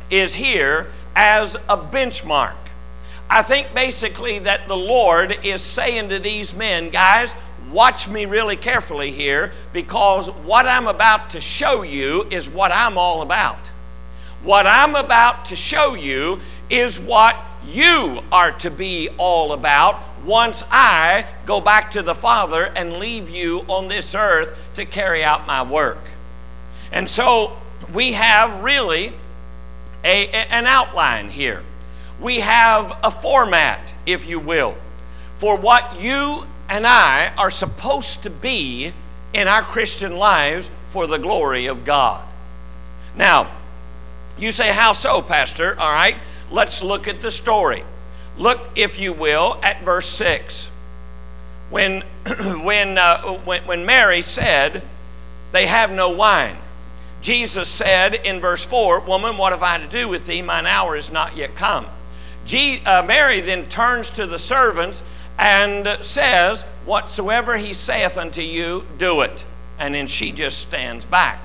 Speaker 7: is here as a benchmark. I think basically that the Lord is saying to these men, guys, watch me really carefully here, because what I'm about to show you is what I'm all about. What I'm about to show you is what you are to be all about once I go back to the Father and leave you on this earth to carry out my work. And so we have really a, an outline here. We have a format, if you will, for what you and I are supposed to be in our Christian lives for the glory of God. Now, you say, how so, Pastor? All right, let's look at the story. Look, if you will, at verse six. When, when, uh, when, when Mary said, they have no wine, Jesus said in verse four, woman, what have I to do with thee? Mine hour is not yet come. G, uh, Mary then turns to the servants and says, whatsoever he saith unto you, do it. And then she just stands back.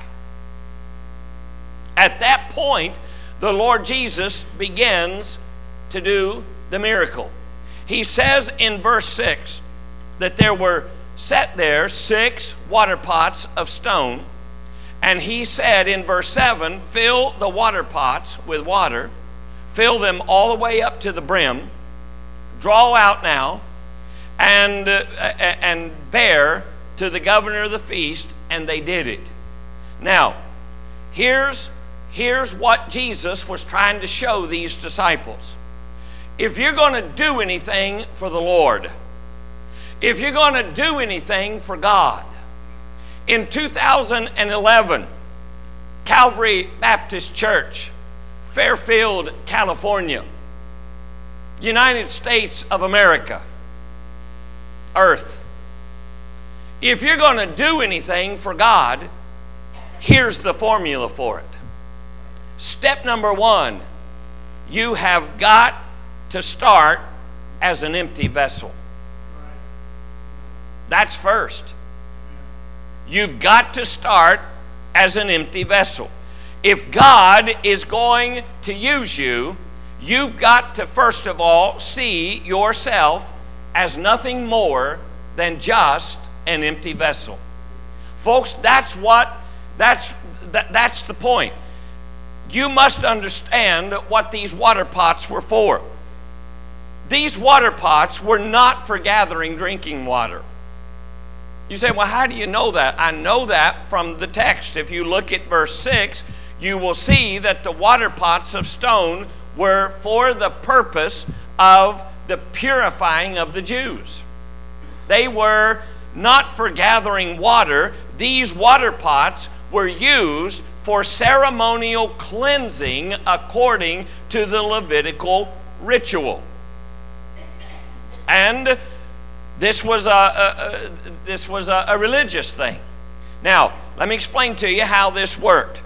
Speaker 7: At that point, the Lord Jesus begins to do the miracle. He says in verse six that there were set there six water pots of stone. And he said in verse seven, fill the water pots with water, fill them all the way up to the brim, draw out now, and, uh, and bear to the governor of the feast, and they did it. Now, here's, here's what Jesus was trying to show these disciples. If you're going to do anything for the Lord, if you're going to do anything for God, in two thousand eleven, Calvary Baptist Church, Fairfield, California, United States of America, earth. If you're going to do anything for God, here's the formula for it. Step number one, you have got to start as an empty vessel. That's first. You've got to start as an empty vessel. If God is going to use you, you've got to first of all see yourself as nothing more than just an empty vessel. Folks, that's what that's that, that's the point. You must understand what these water pots were for. These water pots were not for gathering drinking water. You say, well, how do you know that? I know that from the text. If you look at verse six, you will see that the water pots of stone were for the purpose of the purifying of the Jews. They were not for gathering water. These water pots were used for ceremonial cleansing according to the Levitical ritual. And this was a, a, a this was a, a religious thing. Now, let me explain to you how this worked.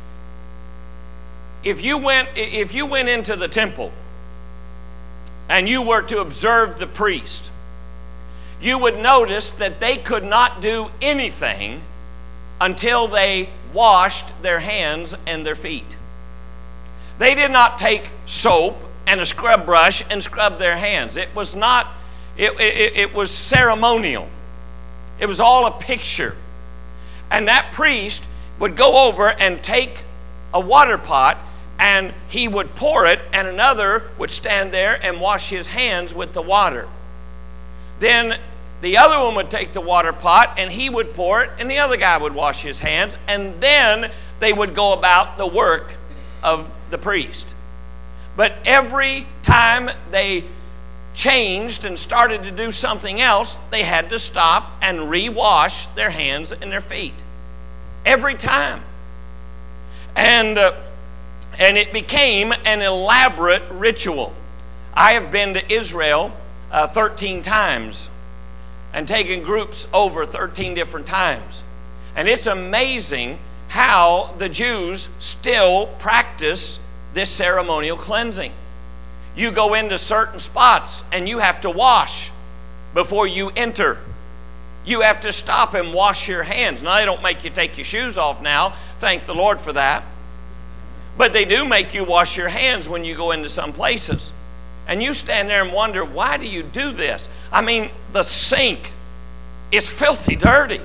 Speaker 7: If you went if you went into the temple and you were to observe the priest, you would notice that they could not do anything until they washed their hands and their feet. They did not take soap and a scrub brush and scrub their hands. It was not, it, it, it was ceremonial. It was all a picture. And that priest would go over and take a water pot and he would pour it, and another would stand there and wash his hands with the water. Then the other one would take the water pot and he would pour it, and the other guy would wash his hands, and then they would go about the work of the priest. But every time they changed and started to do something else, they had to stop and re-wash their hands and their feet. Every time. And, uh, and it became an elaborate ritual. I have been to Israel uh, thirteen times and taken groups over thirteen different times. And it's amazing how the Jews still practice this ceremonial cleansing. You go into certain spots and you have to wash before you enter. You have to stop and wash your hands. Now, they don't make you take your shoes off now. Thank the Lord for that. But they do make you wash your hands when you go into some places. And you stand there and wonder, why do you do this? I mean, the sink is filthy dirty.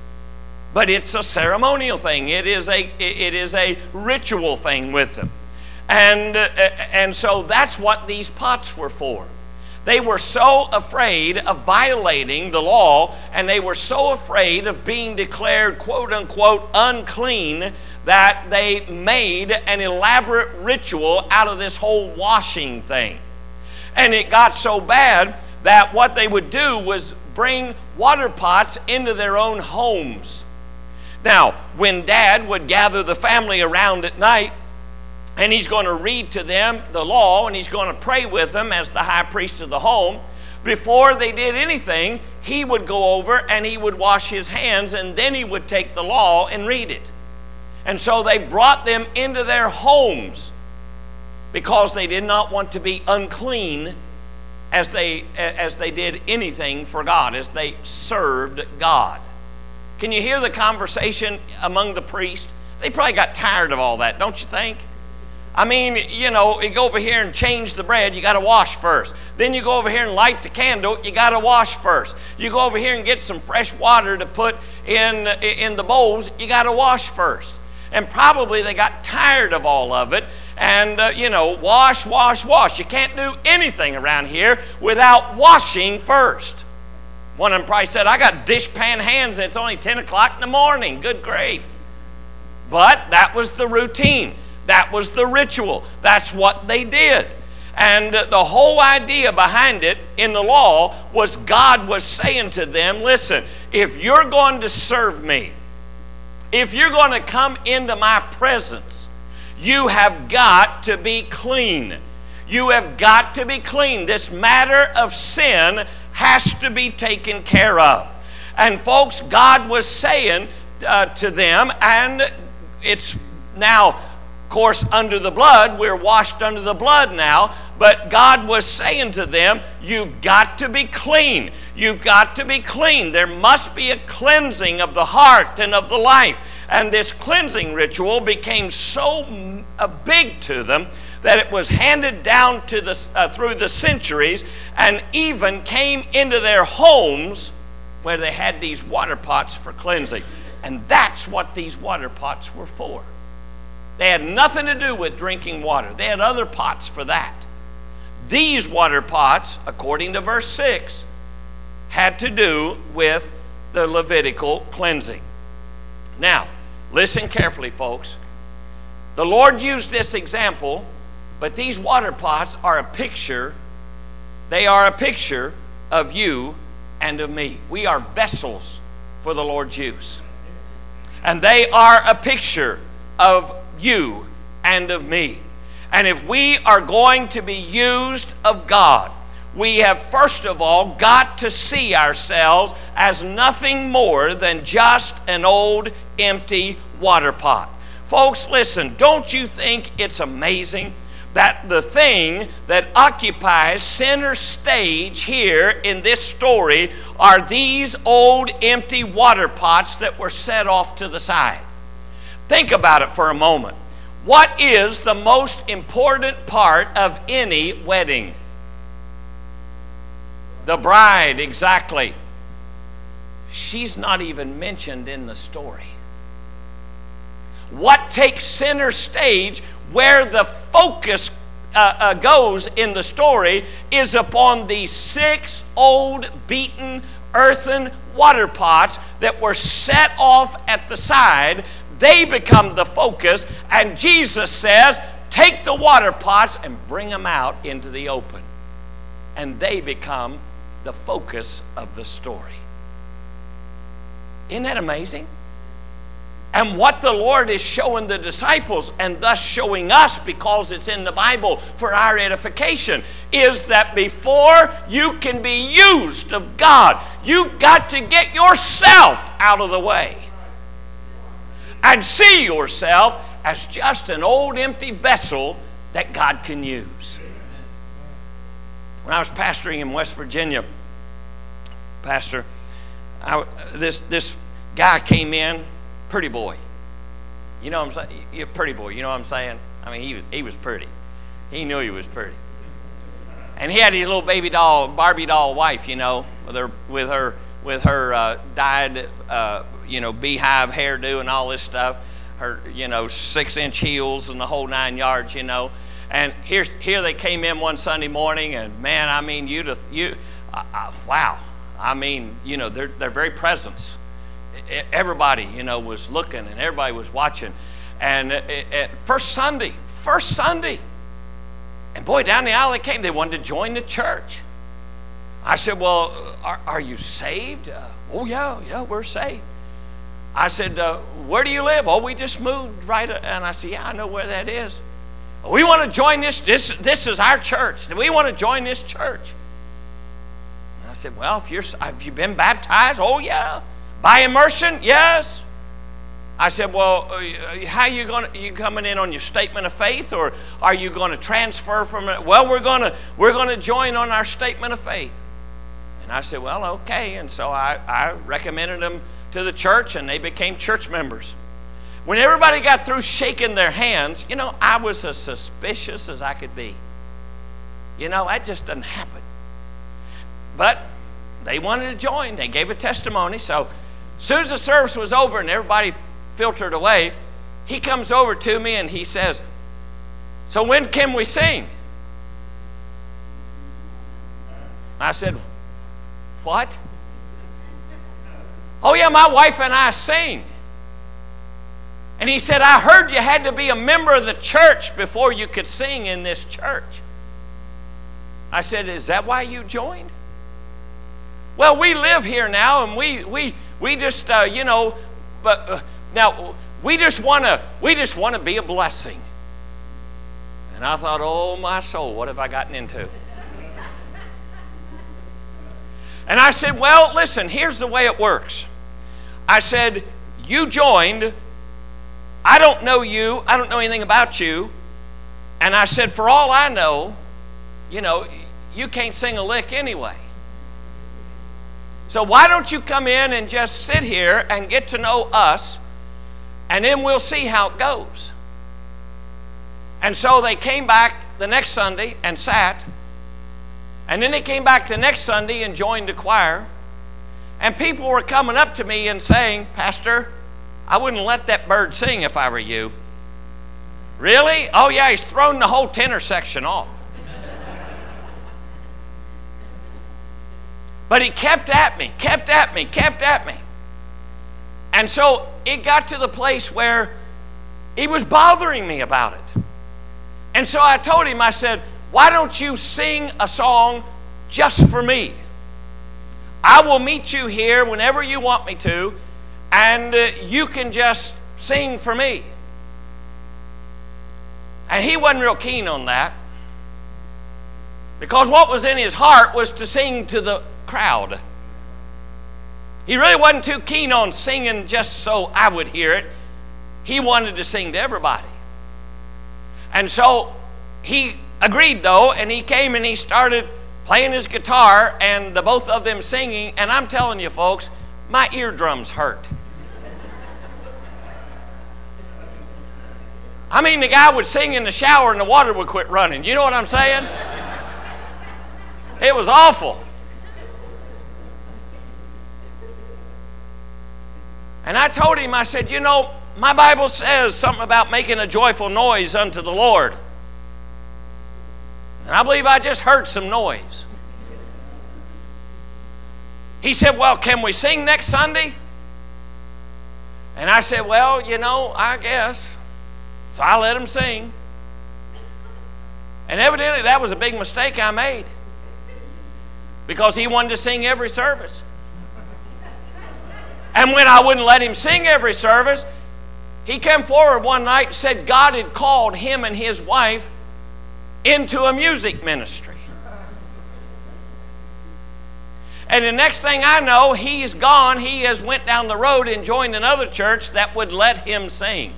Speaker 7: But it's a ceremonial thing. It is a, it is a ritual thing with them. And, uh, and so that's what these pots were for. They were so afraid of violating the law, and they were so afraid of being declared quote unquote unclean, that they made an elaborate ritual out of this whole washing thing. And it got so bad that what they would do was bring water pots into their own homes. Now, when Dad would gather the family around at night, and he's going to read to them the law, and he's going to pray with them as the high priest of the home, before they did anything, he would go over and he would wash his hands, and then he would take the law and read it. And so they brought them into their homes because they did not want to be unclean as they, as they did anything for God, as they served God. Can you hear the conversation among the priests? They probably got tired of all that, don't you think? I mean, you know, you go over here and change the bread, you got to wash first. Then you go over here and light the candle, you got to wash first. You go over here and get some fresh water to put in, in the bowls, you got to wash first. And probably they got tired of all of it. And, uh, you know, wash, wash, wash. You can't do anything around here without washing first. One of them probably said, I got dishpan hands and it's only ten o'clock in the morning. Good grief. But that was the routine. That was the ritual. That's what they did. And uh, the whole idea behind it in the law was God was saying to them, listen, if you're going to serve me, if you're going to come into my presence, you have got to be clean. You have got to be clean. This matter of sin has to be taken care of. And folks, God was saying uh, to them, and it's now, of course, under the blood. We're washed under the blood now. But God was saying to them, you've got to be clean. You've got to be clean. There must be a cleansing of the heart and of the life. And this cleansing ritual became so uh, big to them that it was handed down to the, uh, through the centuries, and even came into their homes where they had these water pots for cleansing. And that's what these water pots were for. They had nothing to do with drinking water. They had other pots for that. These water pots, according to verse six, had to do with the Levitical cleansing. Now, listen carefully, folks. The Lord used this example, but these water pots are a picture, they are a picture of you and of me. We are vessels for the Lord's use. And they are a picture of you and of me. And if we are going to be used of God, we have first of all got to see ourselves as nothing more than just an old empty water pot. Folks, listen, don't you think it's amazing that the thing that occupies center stage here in this story are these old empty water pots that were set off to the side? Think about it for a moment. What is the most important part of any wedding? The bride, exactly. She's not even mentioned in the story. What takes center stage, where the focus uh, uh, goes in the story, is upon these six old beaten earthen water pots that were set off at the side. They become the focus, and Jesus says, take the water pots and bring them out into the open. And they become the focus of the story. Isn't that amazing? And what the Lord is showing the disciples, and thus showing us, because it's in the Bible for our edification, is that before you can be used of God, you've got to get yourself out of the way and see yourself as just an old empty vessel that God can use. When I was pastoring in West Virginia, Pastor, I, this, this guy came in, pretty boy. You know what I'm saying? You're a pretty boy, you know what I'm saying? I mean, he was, he was pretty. He knew he was pretty. And he had his little baby doll, Barbie doll wife, you know, with her, with her, with her uh, dyed, uh, you know, beehive hairdo and all this stuff. Her, you know, six-inch heels and the whole nine yards, you know. And here's, here they came in one Sunday morning, and man, I mean, you, you, uh, uh, wow. I mean, you know, their their very presence. Everybody, you know, was looking, and everybody was watching. And at first Sunday, first Sunday, and boy, down the aisle they came. They wanted to join the church. I said, well, are, are you saved? Uh, oh, yeah, yeah, we're saved. I said, uh, where do you live? Oh, we just moved right. And I said, yeah, I know where that is. We want to join this. This, this is our church. We want to join this church. And I said, well, if you're, have you been baptized? Oh, yeah. By immersion? Yes. I said, well, uh, how are you going to, you coming in on your statement of faith, or are you going to transfer from it? Well, we're going to, we're going to join on our statement of faith. And I said, well, okay. And so I, I recommended them to the church, and they became church members. When everybody got through shaking their hands, you know, I was as suspicious as I could be. You know, that just doesn't happen. But they wanted to join. They gave a testimony. So as soon as the service was over and everybody filtered away, he comes over to me and he says, so when can we sing? I said, what? Oh, yeah, my wife and I sing. And he said, I heard you had to be a member of the church before you could sing in this church. I said, is that why you joined? Well, we live here now, and we we we just uh, you know, but uh, now we just want to we just want to be a blessing. And I thought, oh my soul, what have I gotten into? And I said, well, listen, here's the way it works. I said, you joined. I don't know you. I don't know anything about you. And I said, for all I know, you know, you can't sing a lick anyway. So why don't you come in and just sit here and get to know us, and then we'll see how it goes. And so they came back the next Sunday and sat. And then they came back the next Sunday and joined the choir. And people were coming up to me and saying, Pastor, I wouldn't let that bird sing if I were you. Really? Oh, yeah, he's thrown the whole tenor section off. But he kept at me, kept at me, kept at me. And so it got to the place where he was bothering me about it. And so I told him, I said, why don't you sing a song just for me? I will meet you here whenever you want me to, and uh, you can just sing for me. And he wasn't real keen on that, because what was in his heart was to sing to the crowd. He really wasn't too keen on singing just so I would hear it. He wanted to sing to everybody. And so he agreed, though, and he came and he started playing his guitar, and the both of them singing, and I'm telling you, folks, my eardrums hurt. I mean, the guy would sing in the shower and the water would quit running. You know what I'm saying? It was awful. And I told him, I said, you know, my Bible says something about making a joyful noise unto the Lord. And I believe I just heard some noise. He said, well, can we sing next Sunday? And I said, well, you know, I guess. So I let him sing. And evidently that was a big mistake I made, because he wanted to sing every service. And when I wouldn't let him sing every service, he came forward one night and said God had called him and his wife into a music ministry. And the next thing I know, he's gone. He has went down the road and joined another church that would let him sing.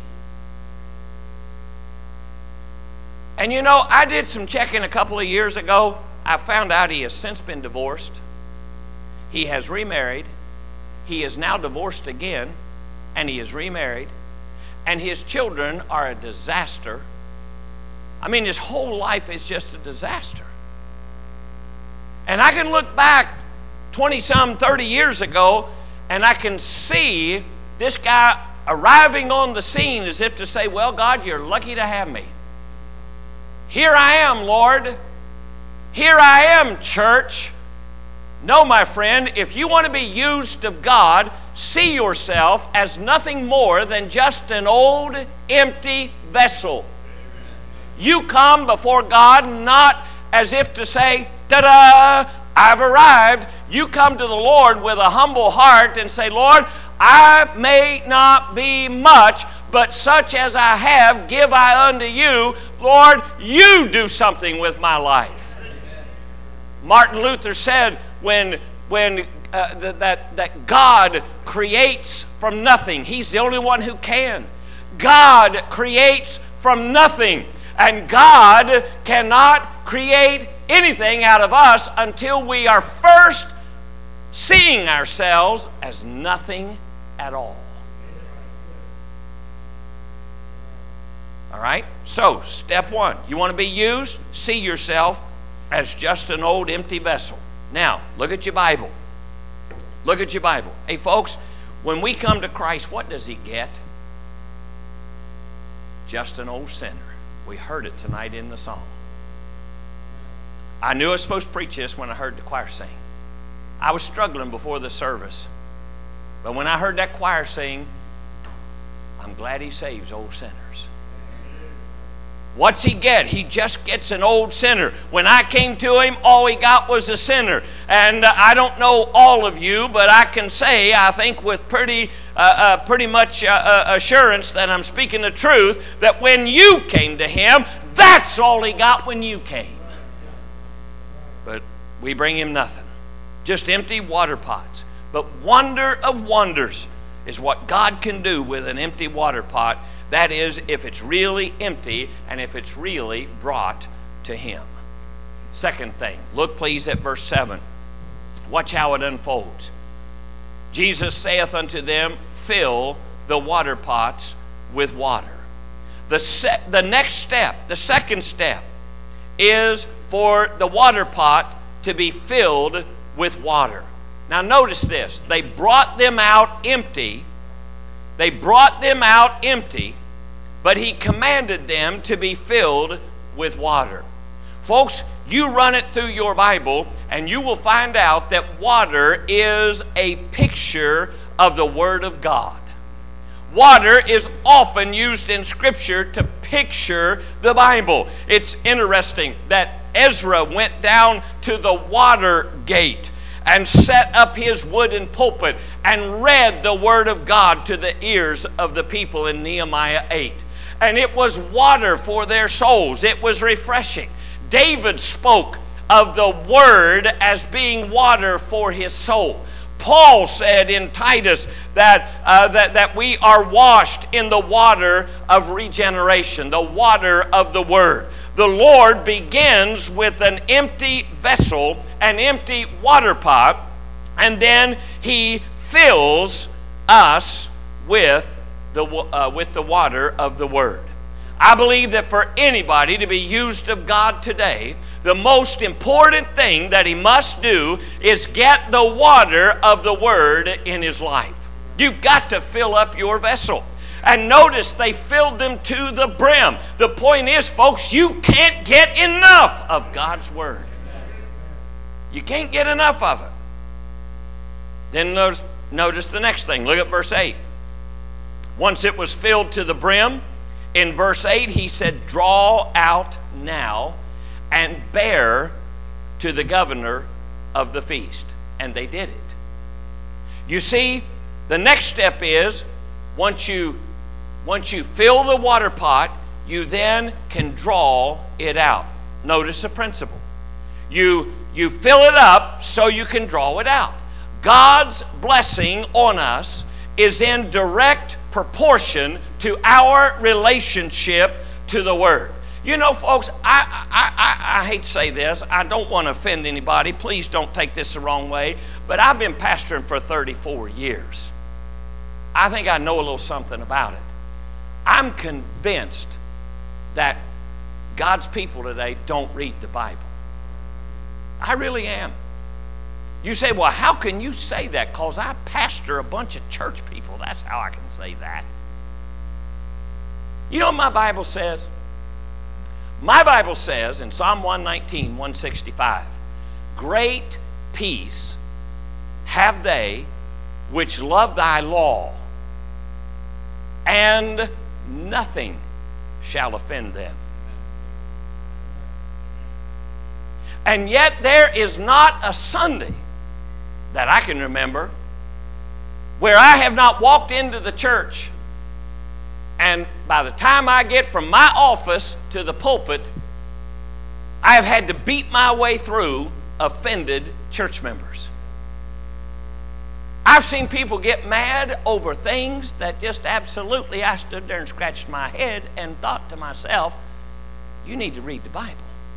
Speaker 7: And you know, I did some checking a couple of years ago. I found out he has since been divorced. He has remarried. He is now divorced again, and he is remarried. And his children are a disaster. I mean, his whole life is just a disaster. And I can look back twenty-some, thirty years ago, and I can see this guy arriving on the scene as if to say, well, God, you're lucky to have me. Here I am, Lord. Here I am, church. No, my friend, if you want to be used of God, see yourself as nothing more than just an old, empty vessel. You come before God not as if to say, ta-da, I've arrived. You come to the Lord with a humble heart and say, Lord, I may not be much, but such as I have give I unto you. Lord, you do something with my life. Martin Luther said when, when uh, th- that, that God creates from nothing. He's the only one who can. God creates from nothing. And God cannot create anything out of us until we are first seeing ourselves as nothing at all. All right? So, step one. You want to be used? See yourself as just an old empty vessel. Now, look at your Bible. Look at your Bible. Hey, folks, when we come to Christ, what does He get? Just an old sinner. We heard it tonight in the song. I knew I was supposed to preach this when I heard the choir sing. I was struggling before the service. But when I heard that choir sing, I'm glad He saves old sinners. What's He get? He just gets an old sinner. When I came to Him, all He got was a sinner. And uh, I don't know all of you, but I can say, I think with pretty uh, uh, pretty much uh, uh, assurance that I'm speaking the truth, that when you came to Him, that's all He got when you came. But we bring Him nothing. Just empty water pots. But wonder of wonders is what God can do with an empty water pot. That is, if it's really empty and if it's really brought to Him. Second thing, look please at verse seven. Watch how it unfolds. Jesus saith unto them, fill the water pots with water. The, se- the next step, the second step, is for the water pot to be filled with water. Now notice this. They brought them out empty. They brought them out empty, but He commanded them to be filled with water. Folks, you run it through your Bible and you will find out that water is a picture of the Word of God. Water is often used in Scripture to picture the Bible. It's interesting that Ezra went down to the water gate and set up his wooden pulpit and read the Word of God to the ears of the people in Nehemiah eight. And it was water for their souls. It was refreshing. David spoke of the Word as being water for his soul. Paul said in Titus that, uh, that, that we are washed in the water of regeneration, the water of the Word. The Lord begins with an empty vessel, an empty water pot, and then He fills us with the, uh, with the water of the Word. I believe that for anybody to be used of God today, the most important thing that he must do is get the water of the Word in his life. You've got to fill up your vessel. And notice they filled them to the brim. The point is, folks, you can't get enough of God's Word. You can't get enough of it. Then notice, notice the next thing. Look at verse eight. Once it was filled to the brim, in verse eight he said, draw out now and bear to the governor of the feast. And they did it. You see, the next step is, once you Once you fill the water pot, you then can draw it out. Notice the principle. You, you fill it up so you can draw it out. God's blessing on us is in direct proportion to our relationship to the Word. You know, folks, I, I, I, I hate to say this. I don't want to offend anybody. Please don't take this the wrong way. But I've been pastoring for thirty-four years. I think I know a little something about it. I'm convinced that God's people today don't read the Bible. I really am. You say, well, how can you say that? Because I pastor a bunch of church people. That's how I can say that. You know what my Bible says? My Bible says in Psalm one nineteen, one sixty-five, great peace have they which love thy law, and nothing shall offend them. And yet there is not a Sunday that I can remember where I have not walked into the church, and by the time I get from my office to the pulpit, I have had to beat my way through offended church members. I've seen people get mad over things that just absolutely, I stood there and scratched my head and thought to myself, you need to read the Bible.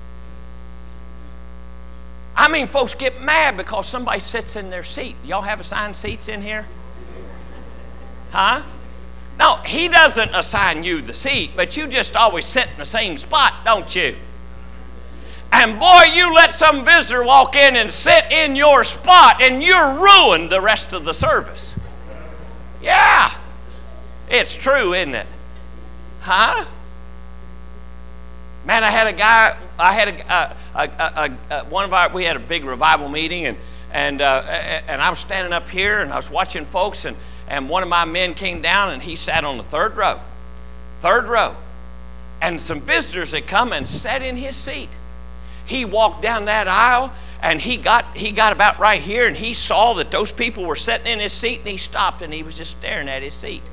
Speaker 7: I mean, folks get mad because somebody sits in their seat. Y'all have assigned seats in here? Huh? No, he doesn't assign you the seat, but you just always sit in the same spot, don't you? And boy, you let some visitor walk in and sit in your spot, and you're ruined the rest of the service. Yeah, it's true, isn't it? Huh? Man, I had a guy. I had a, a, a, a, a one of our. We had a big revival meeting, and and uh, and I was standing up here, and I was watching folks, and and one of my men came down, and he sat on the third row, third row, and some visitors had come and sat in his seat. He walked down that aisle, and he got he got about right here, and he saw that those people were sitting in his seat, and he stopped, and he was just staring at his seat.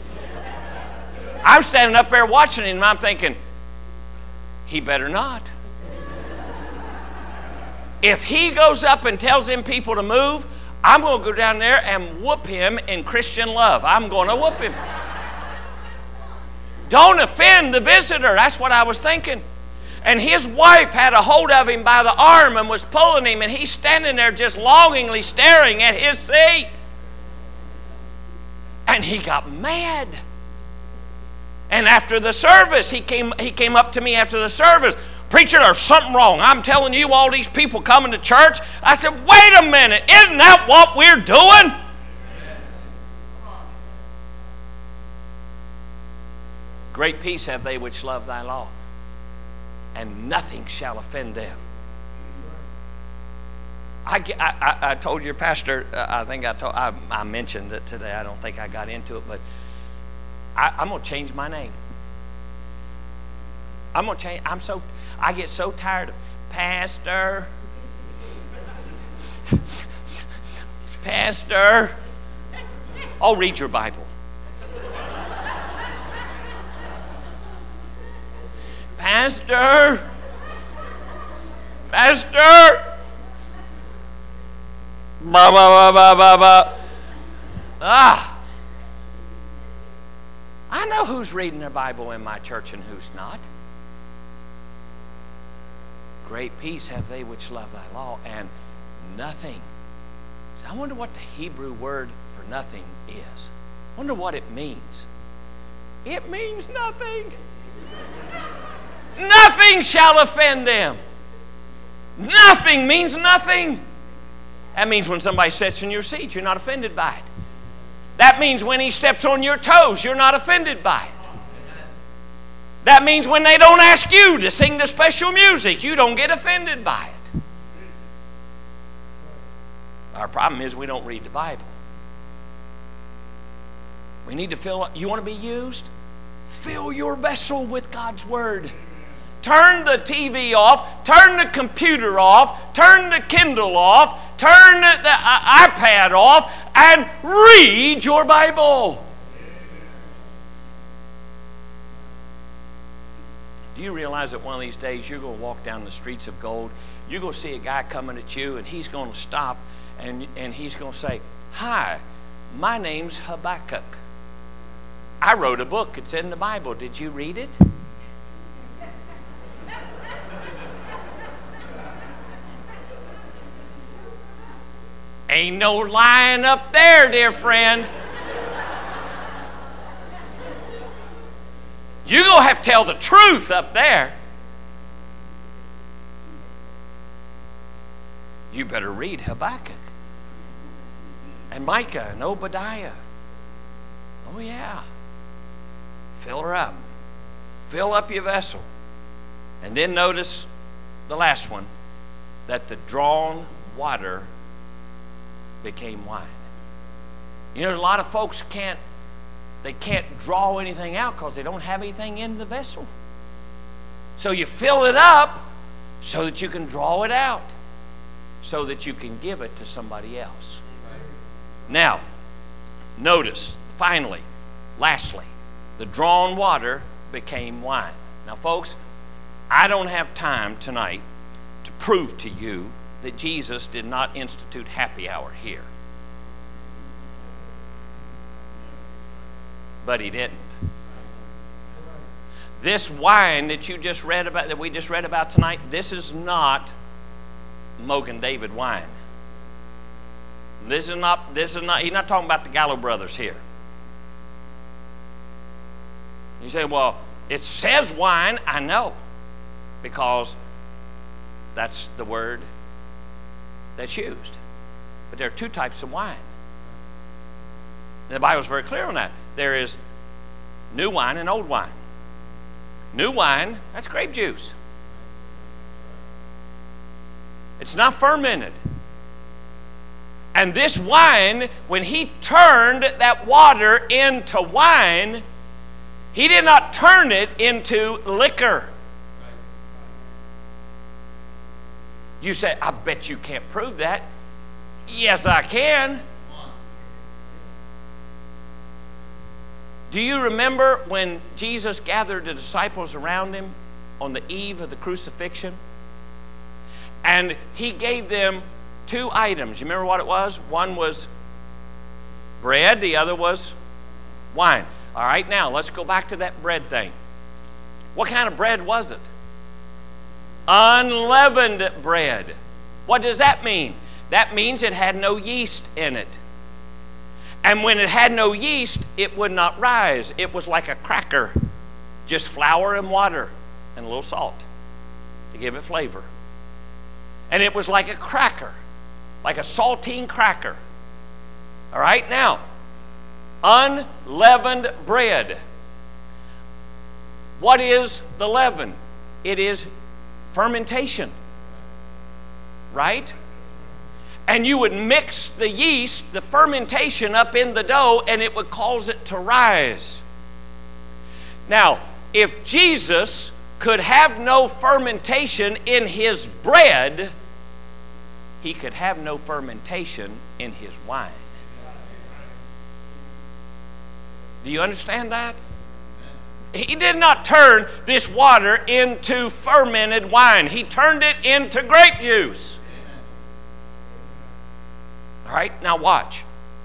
Speaker 7: I'm standing up there watching him, and I'm thinking, he better not. If he goes up and tells them people to move, I'm going to go down there and whoop him in Christian love. I'm going to whoop him. Don't offend the visitor. That's what I was thinking. And his wife had a hold of him by the arm and was pulling him, and he's standing there just longingly staring at his seat. And he got mad. And after the service, he came, he came up to me after the service. Preacher, there's something wrong. I'm telling you, all these people coming to church. I said, wait a minute. Isn't that what we're doing? Great peace have they which love thy law, and nothing shall offend them. I, I, I told your pastor, I think I, told, I, I mentioned it today. I don't think I got into it, but I, I'm going to change my name. I'm going to change. I'm so, I get so tired of Pastor. Pastor. Oh, read your Bible. Pastor. Pastor. Ba ba ba ba ba ba. Ah. I know who's reading their Bible in my church and who's not. Great peace have they which love thy law, and nothing. So I wonder what the Hebrew word for nothing is. I wonder what it means. It means nothing. Nothing shall offend them. Nothing means nothing. That means when somebody sits in your seat, you're not offended by it. That means when he steps on your toes, you're not offended by it. That means when they don't ask you to sing the special music, you don't get offended by it. Our problem is we don't read the Bible. We need to fill, you want to be used? Fill your vessel with God's Word. Turn the T V off, turn the computer off, turn the Kindle off, turn the, the uh, iPad off, and read your Bible. Do you realize that one of these days you're going to walk down the streets of gold, you're going to see a guy coming at you, and he's going to stop, and, and he's going to say, hi, my name's Habakkuk. I wrote a book. It's in the Bible. Did you read it? Ain't no lying up there, dear friend. You're going to have to tell the truth up there. you better read Habakkuk and Micah and Obadiah. Oh, yeah. Fill her up. Fill up your vessel. And then notice the last one, that the drawn water became wine. You know, a lot of folks can't, they can't draw anything out because they don't have anything in the vessel. So you fill it up so that you can draw it out, so that you can give it to somebody else. Now, notice, finally, lastly, the drawn water became wine. Now, folks, I don't have time tonight to prove to you that Jesus did not institute happy hour here. But he didn't. This wine that you just read about, that we just read about tonight, this is not Mogan David wine. This is not, this is not, he's not talking about the Gallo brothers here. You say, well, it says wine. I know, because that's the word that's used. But there are two types of wine. The Bible's very clear on that. There is new wine and old wine. New wine, that's grape juice. It's not fermented. And this wine, when he turned that water into wine, he did not turn it into liquor. You say, I bet you can't prove that. Yes, I can. Do you remember when Jesus gathered the disciples around him on the eve of the crucifixion? And he gave them two items. You remember what it was? One was bread, the other was wine. All right, now let's go back to that bread thing. What kind of bread was it? Unleavened bread. What does that mean? That means it had no yeast in it. And when it had no yeast, it would not rise. It was like a cracker, just flour and water and a little salt to give it flavor. And it was like a cracker, like a saltine cracker. All right, now, unleavened bread. What is the leaven? It is fermentation, right? And you would mix the yeast, the fermentation, up in the dough, and it would cause it to rise. Now, if Jesus could have no fermentation in his bread, he could have no fermentation in his wine. Do you understand that? He did not turn this water into fermented wine. He turned it into grape juice. All right, now watch.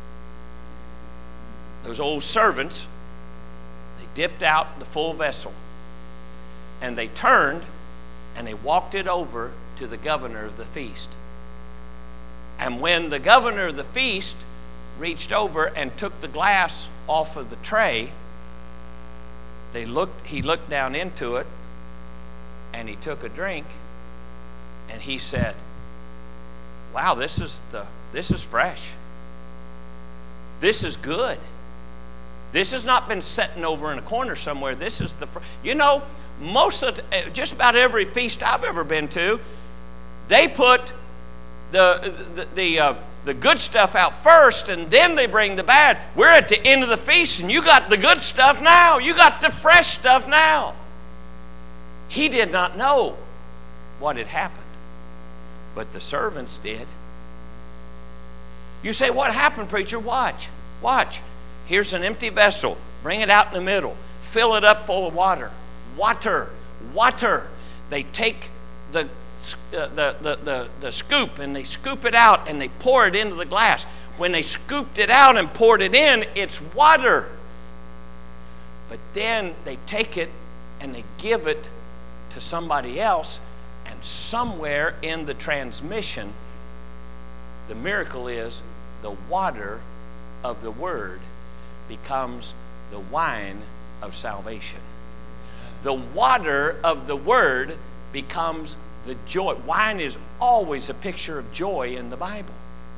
Speaker 7: Those old servants, they dipped out the full vessel, and they turned and they walked it over to the governor of the feast. And when the governor of the feast reached over and took the glass off of the tray, they looked, he looked down into it, and he took a drink, and he said, wow, this is the This is fresh. This is good. This has not been sitting over in a corner somewhere. This is the, you know, most of, the, just about every feast I've ever been to, they put the the the, uh, the good stuff out first, and then they bring the bad. We're at the end of the feast, and you got the good stuff now. You got the fresh stuff now. He did not know what had happened, but the servants did. You say, what happened, preacher? Watch, watch. Here's an empty vessel. Bring it out in the middle. Fill it up full of water. Water, water. They take the, uh, the, the, the, the scoop and they scoop it out and they pour it into the glass. When they scooped it out and poured it in, it's water. But then they take it and they give it to somebody else, and somewhere in the transmission, the miracle is the water of the Word becomes the wine of salvation. The water of the Word becomes The joy. Wine is always a picture of joy in the Bible.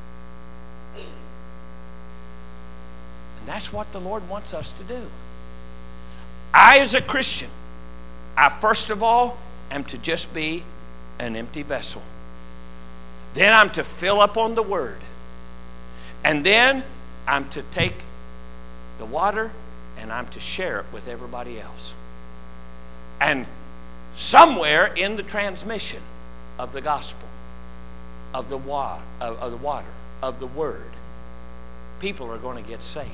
Speaker 7: And that's what the Lord wants us to do. I, as a Christian, I first of all am to just be an empty vessel. Then I'm to fill up on the Word. And then I'm to take the water and I'm to share it with everybody else. And somewhere in the transmission of the gospel, of the, wa- of, of the water, of the Word, people are going to get saved.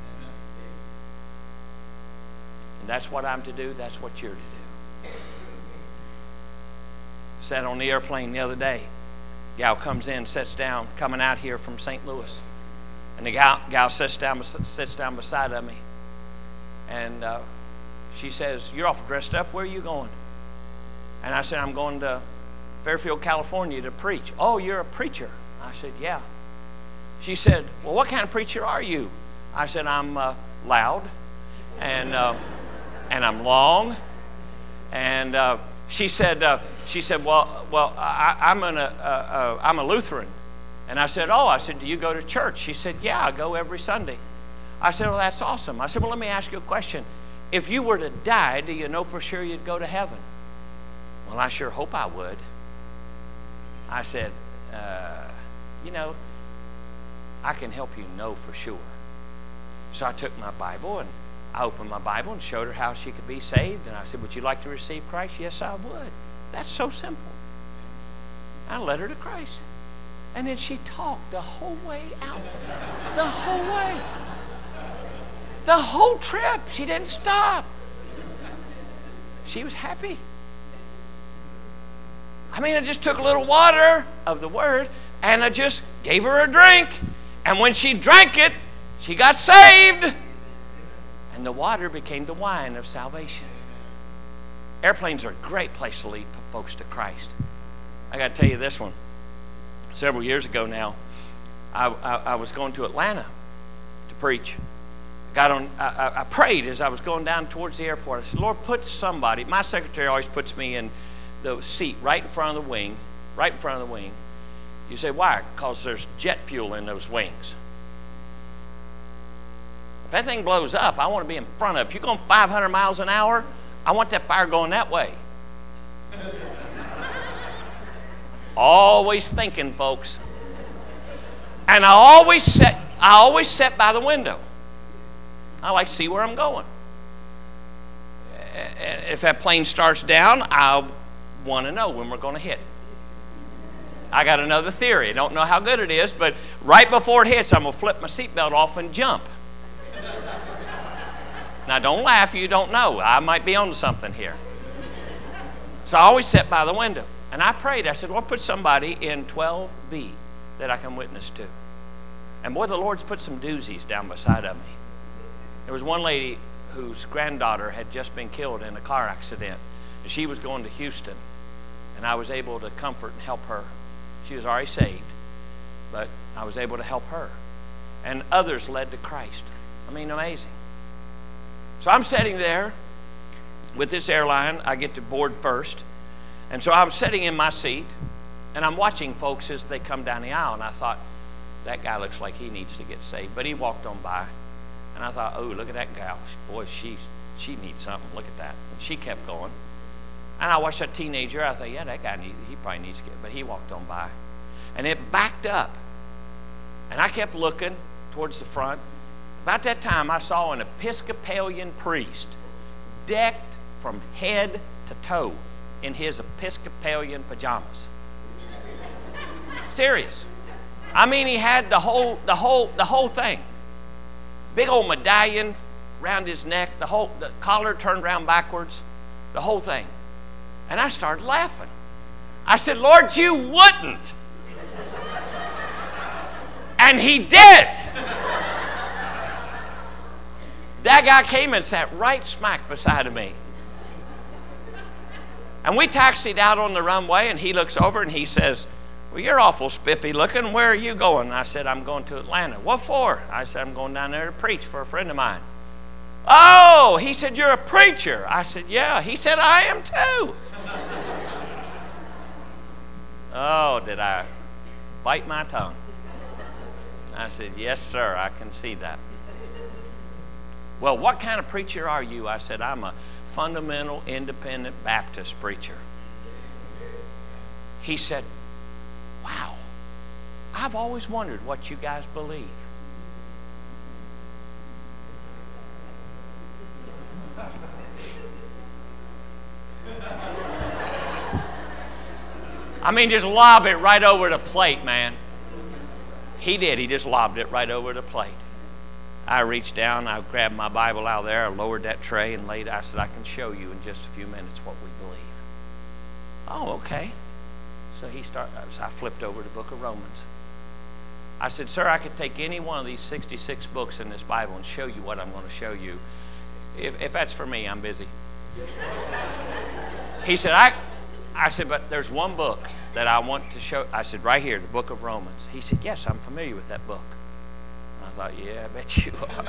Speaker 7: And that's what I'm to do. That's what you're to do. Sat on the airplane the other day. Gal comes in, sits down, coming out here from Saint Louis. And the gal, gal sits down, sits down beside of me. And uh, she says, "You're awful dressed up. Where are you going?" And I said, "I'm going to Fairfield, California to preach." "Oh, you're a preacher?" I said, "Yeah." She said, "Well, what kind of preacher are you?" I said, "I'm uh, loud, and uh, and I'm long." And uh, she said, uh, "She said, well, well, I, I'm an, uh, uh, I'm a Lutheran." And I said, "Oh," I said, "Do you go to church?" She said, "Yeah, I go every Sunday." I said, "Well, that's awesome." I said, "Well, let me ask you a question. If you were to die, do you know for sure you'd go to heaven?" "Well, I sure hope I would." I said, uh, "You know, I can help you know for sure." So I took my Bible and I opened my Bible and showed her how she could be saved. And I said, "Would you like to receive Christ?" "Yes, I would." That's so simple. I led her to Christ. And then she talked the whole way out. The whole way. The whole trip. She didn't stop. She was happy. I mean, I just took a little water of the Word and I just gave her a drink. And when she drank it, she got saved. And the water became the wine of salvation. Airplanes are a great place to lead folks to Christ. I got to tell you this one. Several years ago now, I, I, I was going to Atlanta to preach. Got on. I, I prayed as I was going down towards the airport. I said, "Lord, put somebody." My secretary always puts me in the seat right in front of the wing, right in front of the wing. You say, "Why?" "Because there's jet fuel in those wings. If that thing blows up, I want to be in front of it. If you're going five hundred miles an hour, I want that fire going that way." Always thinking, folks. And I always sit, I always sit by the window. I like to see where I'm going. If that plane starts down, I want to know when we're going to hit. I got another theory. I don't know how good it is, but right before it hits, I'm going to flip my seatbelt off and jump. Now, don't laugh. You don't know. I might be on something here. So I always sit by the window. And I prayed. I said, "Lord, put somebody in twelve B that I can witness to." And boy, the Lord's put some doozies down beside of me. There was one lady whose granddaughter had just been killed in a car accident. And she was going to Houston. And I was able to comfort and help her. She was already saved, but I was able to help her. And others led to Christ. I mean, amazing. So I'm sitting there with this airline. I get to board first. And so I was sitting in my seat, and I'm watching folks as they come down the aisle. And I thought, that guy looks like he needs to get saved. But he walked on by. And I thought, oh, look at that gal. Boy, she, she needs something. Look at that. And she kept going. And I watched that teenager. I thought, yeah, that guy, needs, he probably needs to get. But he walked on by. And it backed up. And I kept looking towards the front. About that time, I saw an Episcopalian priest decked from head to toe in his Episcopalian pajamas. Serious. I mean, he had the whole, the whole, the whole thing. Big old medallion around his neck, the whole, the collar turned around backwards, the whole thing. And I started laughing. I said, "Lord, you wouldn't." And he did. That guy came and sat right smack beside of me. And we taxied out on the runway, and he looks over and he says, "Well, you're awful spiffy looking. Where are you going?" And I said, "I'm going to Atlanta." "What for?" I said, "I'm going down there to preach for a friend of mine." "Oh," he said, "you're a preacher." I said, "Yeah." He said, "I am too." Oh, did I bite my tongue? I said, yes, sir, I can see that. Well, what kind of preacher are you? I said, I'm a fundamental independent Baptist preacher. He said, wow, I've always wondered what you guys believe. I mean, just lob it right over the plate, man. He did. He just lobbed it right over the plate. I reached down, I grabbed my Bible out there, I lowered that tray and laid it. I said, I can show you in just a few minutes what we believe. Oh, okay. So he started, so I flipped over the book of Romans. I said, sir, I could take any one of these sixty-six books in this Bible and show you what I'm going to show you. If, if that's for me, I'm busy. He said, I, I said, but there's one book that I want to show. I said, right here, the book of Romans. He said, yes, I'm familiar with that book. I thought, yeah, I bet you are.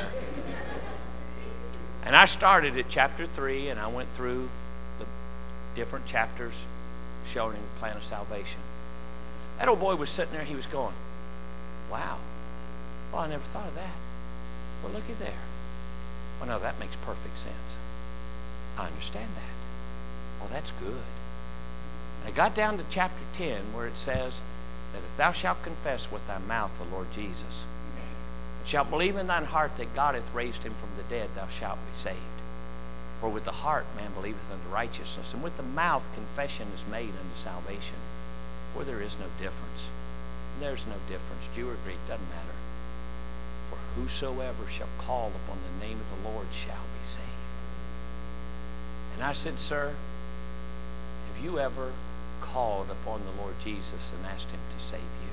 Speaker 7: And I started at chapter three, and I went through the different chapters showing him the plan of salvation. That old boy was sitting there, he was going, wow, well, I never thought of that. Well, looky there. Well, no, that makes perfect sense. I understand that. Well, that's good. I got down to chapter ten where it says that if thou shalt confess with thy mouth the Lord Jesus, and shalt believe in thine heart that God hath raised him from the dead, thou shalt be saved. For with the heart man believeth unto righteousness, and with the mouth confession is made unto salvation. For there is no difference. There's no difference. Jew or Greek, doesn't matter. For whosoever shall call upon the name of the Lord shall be saved. And I said, sir, have you ever called upon the Lord Jesus and asked him to save you?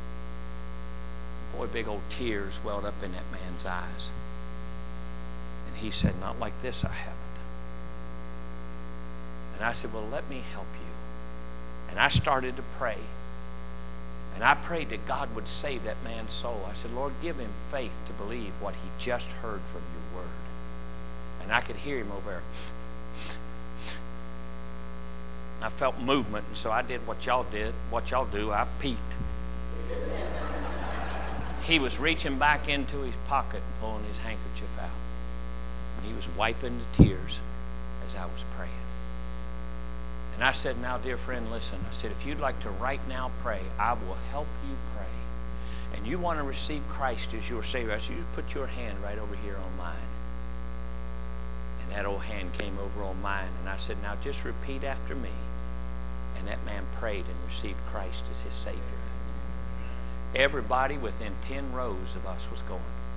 Speaker 7: Boy, big old tears welled up in that man's eyes. And he said, not like this, I haven't. And I said, well, let me help you. And I started to pray. And I prayed that God would save that man's soul. I said, Lord, give him faith to believe what he just heard from your word. And I could hear him over there. I felt movement, and so I did what y'all did, what y'all do. I peeked. He was reaching back into his pocket and pulling his handkerchief out. And he was wiping the tears as I was praying. And I said, now, dear friend, listen. I said, if you'd like to right now pray, I will help you pray. And you want to receive Christ as your Savior, I said, you put your hand right over here on mine. And that old hand came over on mine. And I said, now just repeat after me. And that man prayed and received Christ as his Savior. Everybody within ten rows of us was going,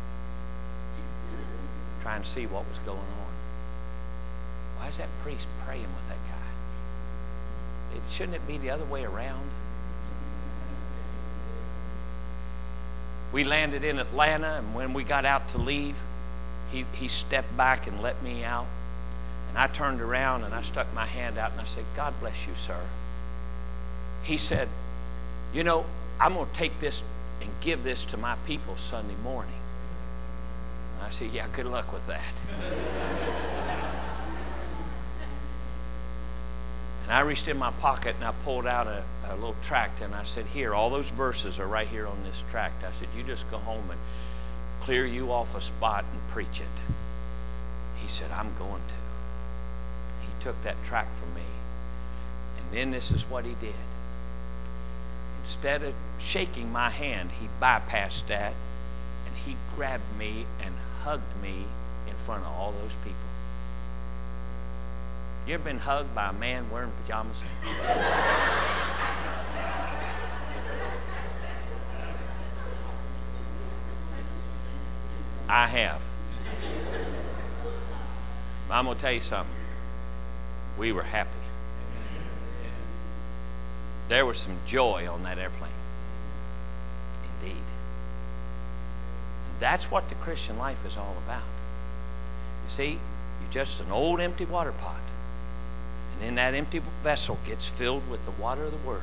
Speaker 7: trying to see what was going on. Why is that priest praying with that guy? It, shouldn't it be the other way around? We landed in Atlanta, and when we got out to leave, he, he stepped back and let me out. And I turned around and I stuck my hand out and I said, God bless you, sir. He said, you know, I'm going to take this and give this to my people Sunday morning. And I said, yeah, good luck with that. And I reached in my pocket and I pulled out a, a little tract and I said, here, all those verses are right here on this tract. I said, you just go home and clear you off a spot and preach it. He said, I'm going to. He took that tract from me. And then this is what he did. Instead of shaking my hand, he bypassed that and he grabbed me and hugged me in front of all those people. You ever been hugged by a man wearing pajamas? I have. I'm going to tell you something. We were happy. There was some joy on that airplane. Indeed. And that's what the Christian life is all about. You see, you're just an old empty water pot. And then that empty vessel gets filled with the water of the Word.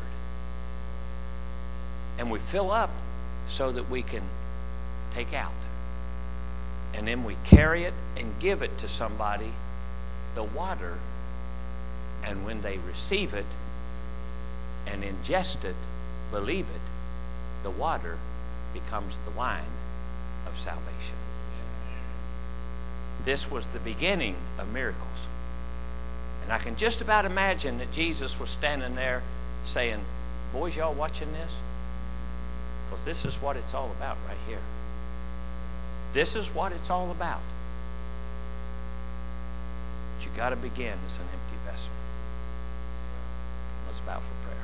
Speaker 7: And we fill up so that we can take out. And then we carry it and give it to somebody, the water. And when they receive it, and ingest it, believe it, the water becomes the wine of salvation. This was the beginning of miracles. And I can just about imagine that Jesus was standing there saying, boys, y'all watching this? Because this is what it's all about right here. This is what it's all about. But you got to begin as an empty vessel. Let's bow for prayer.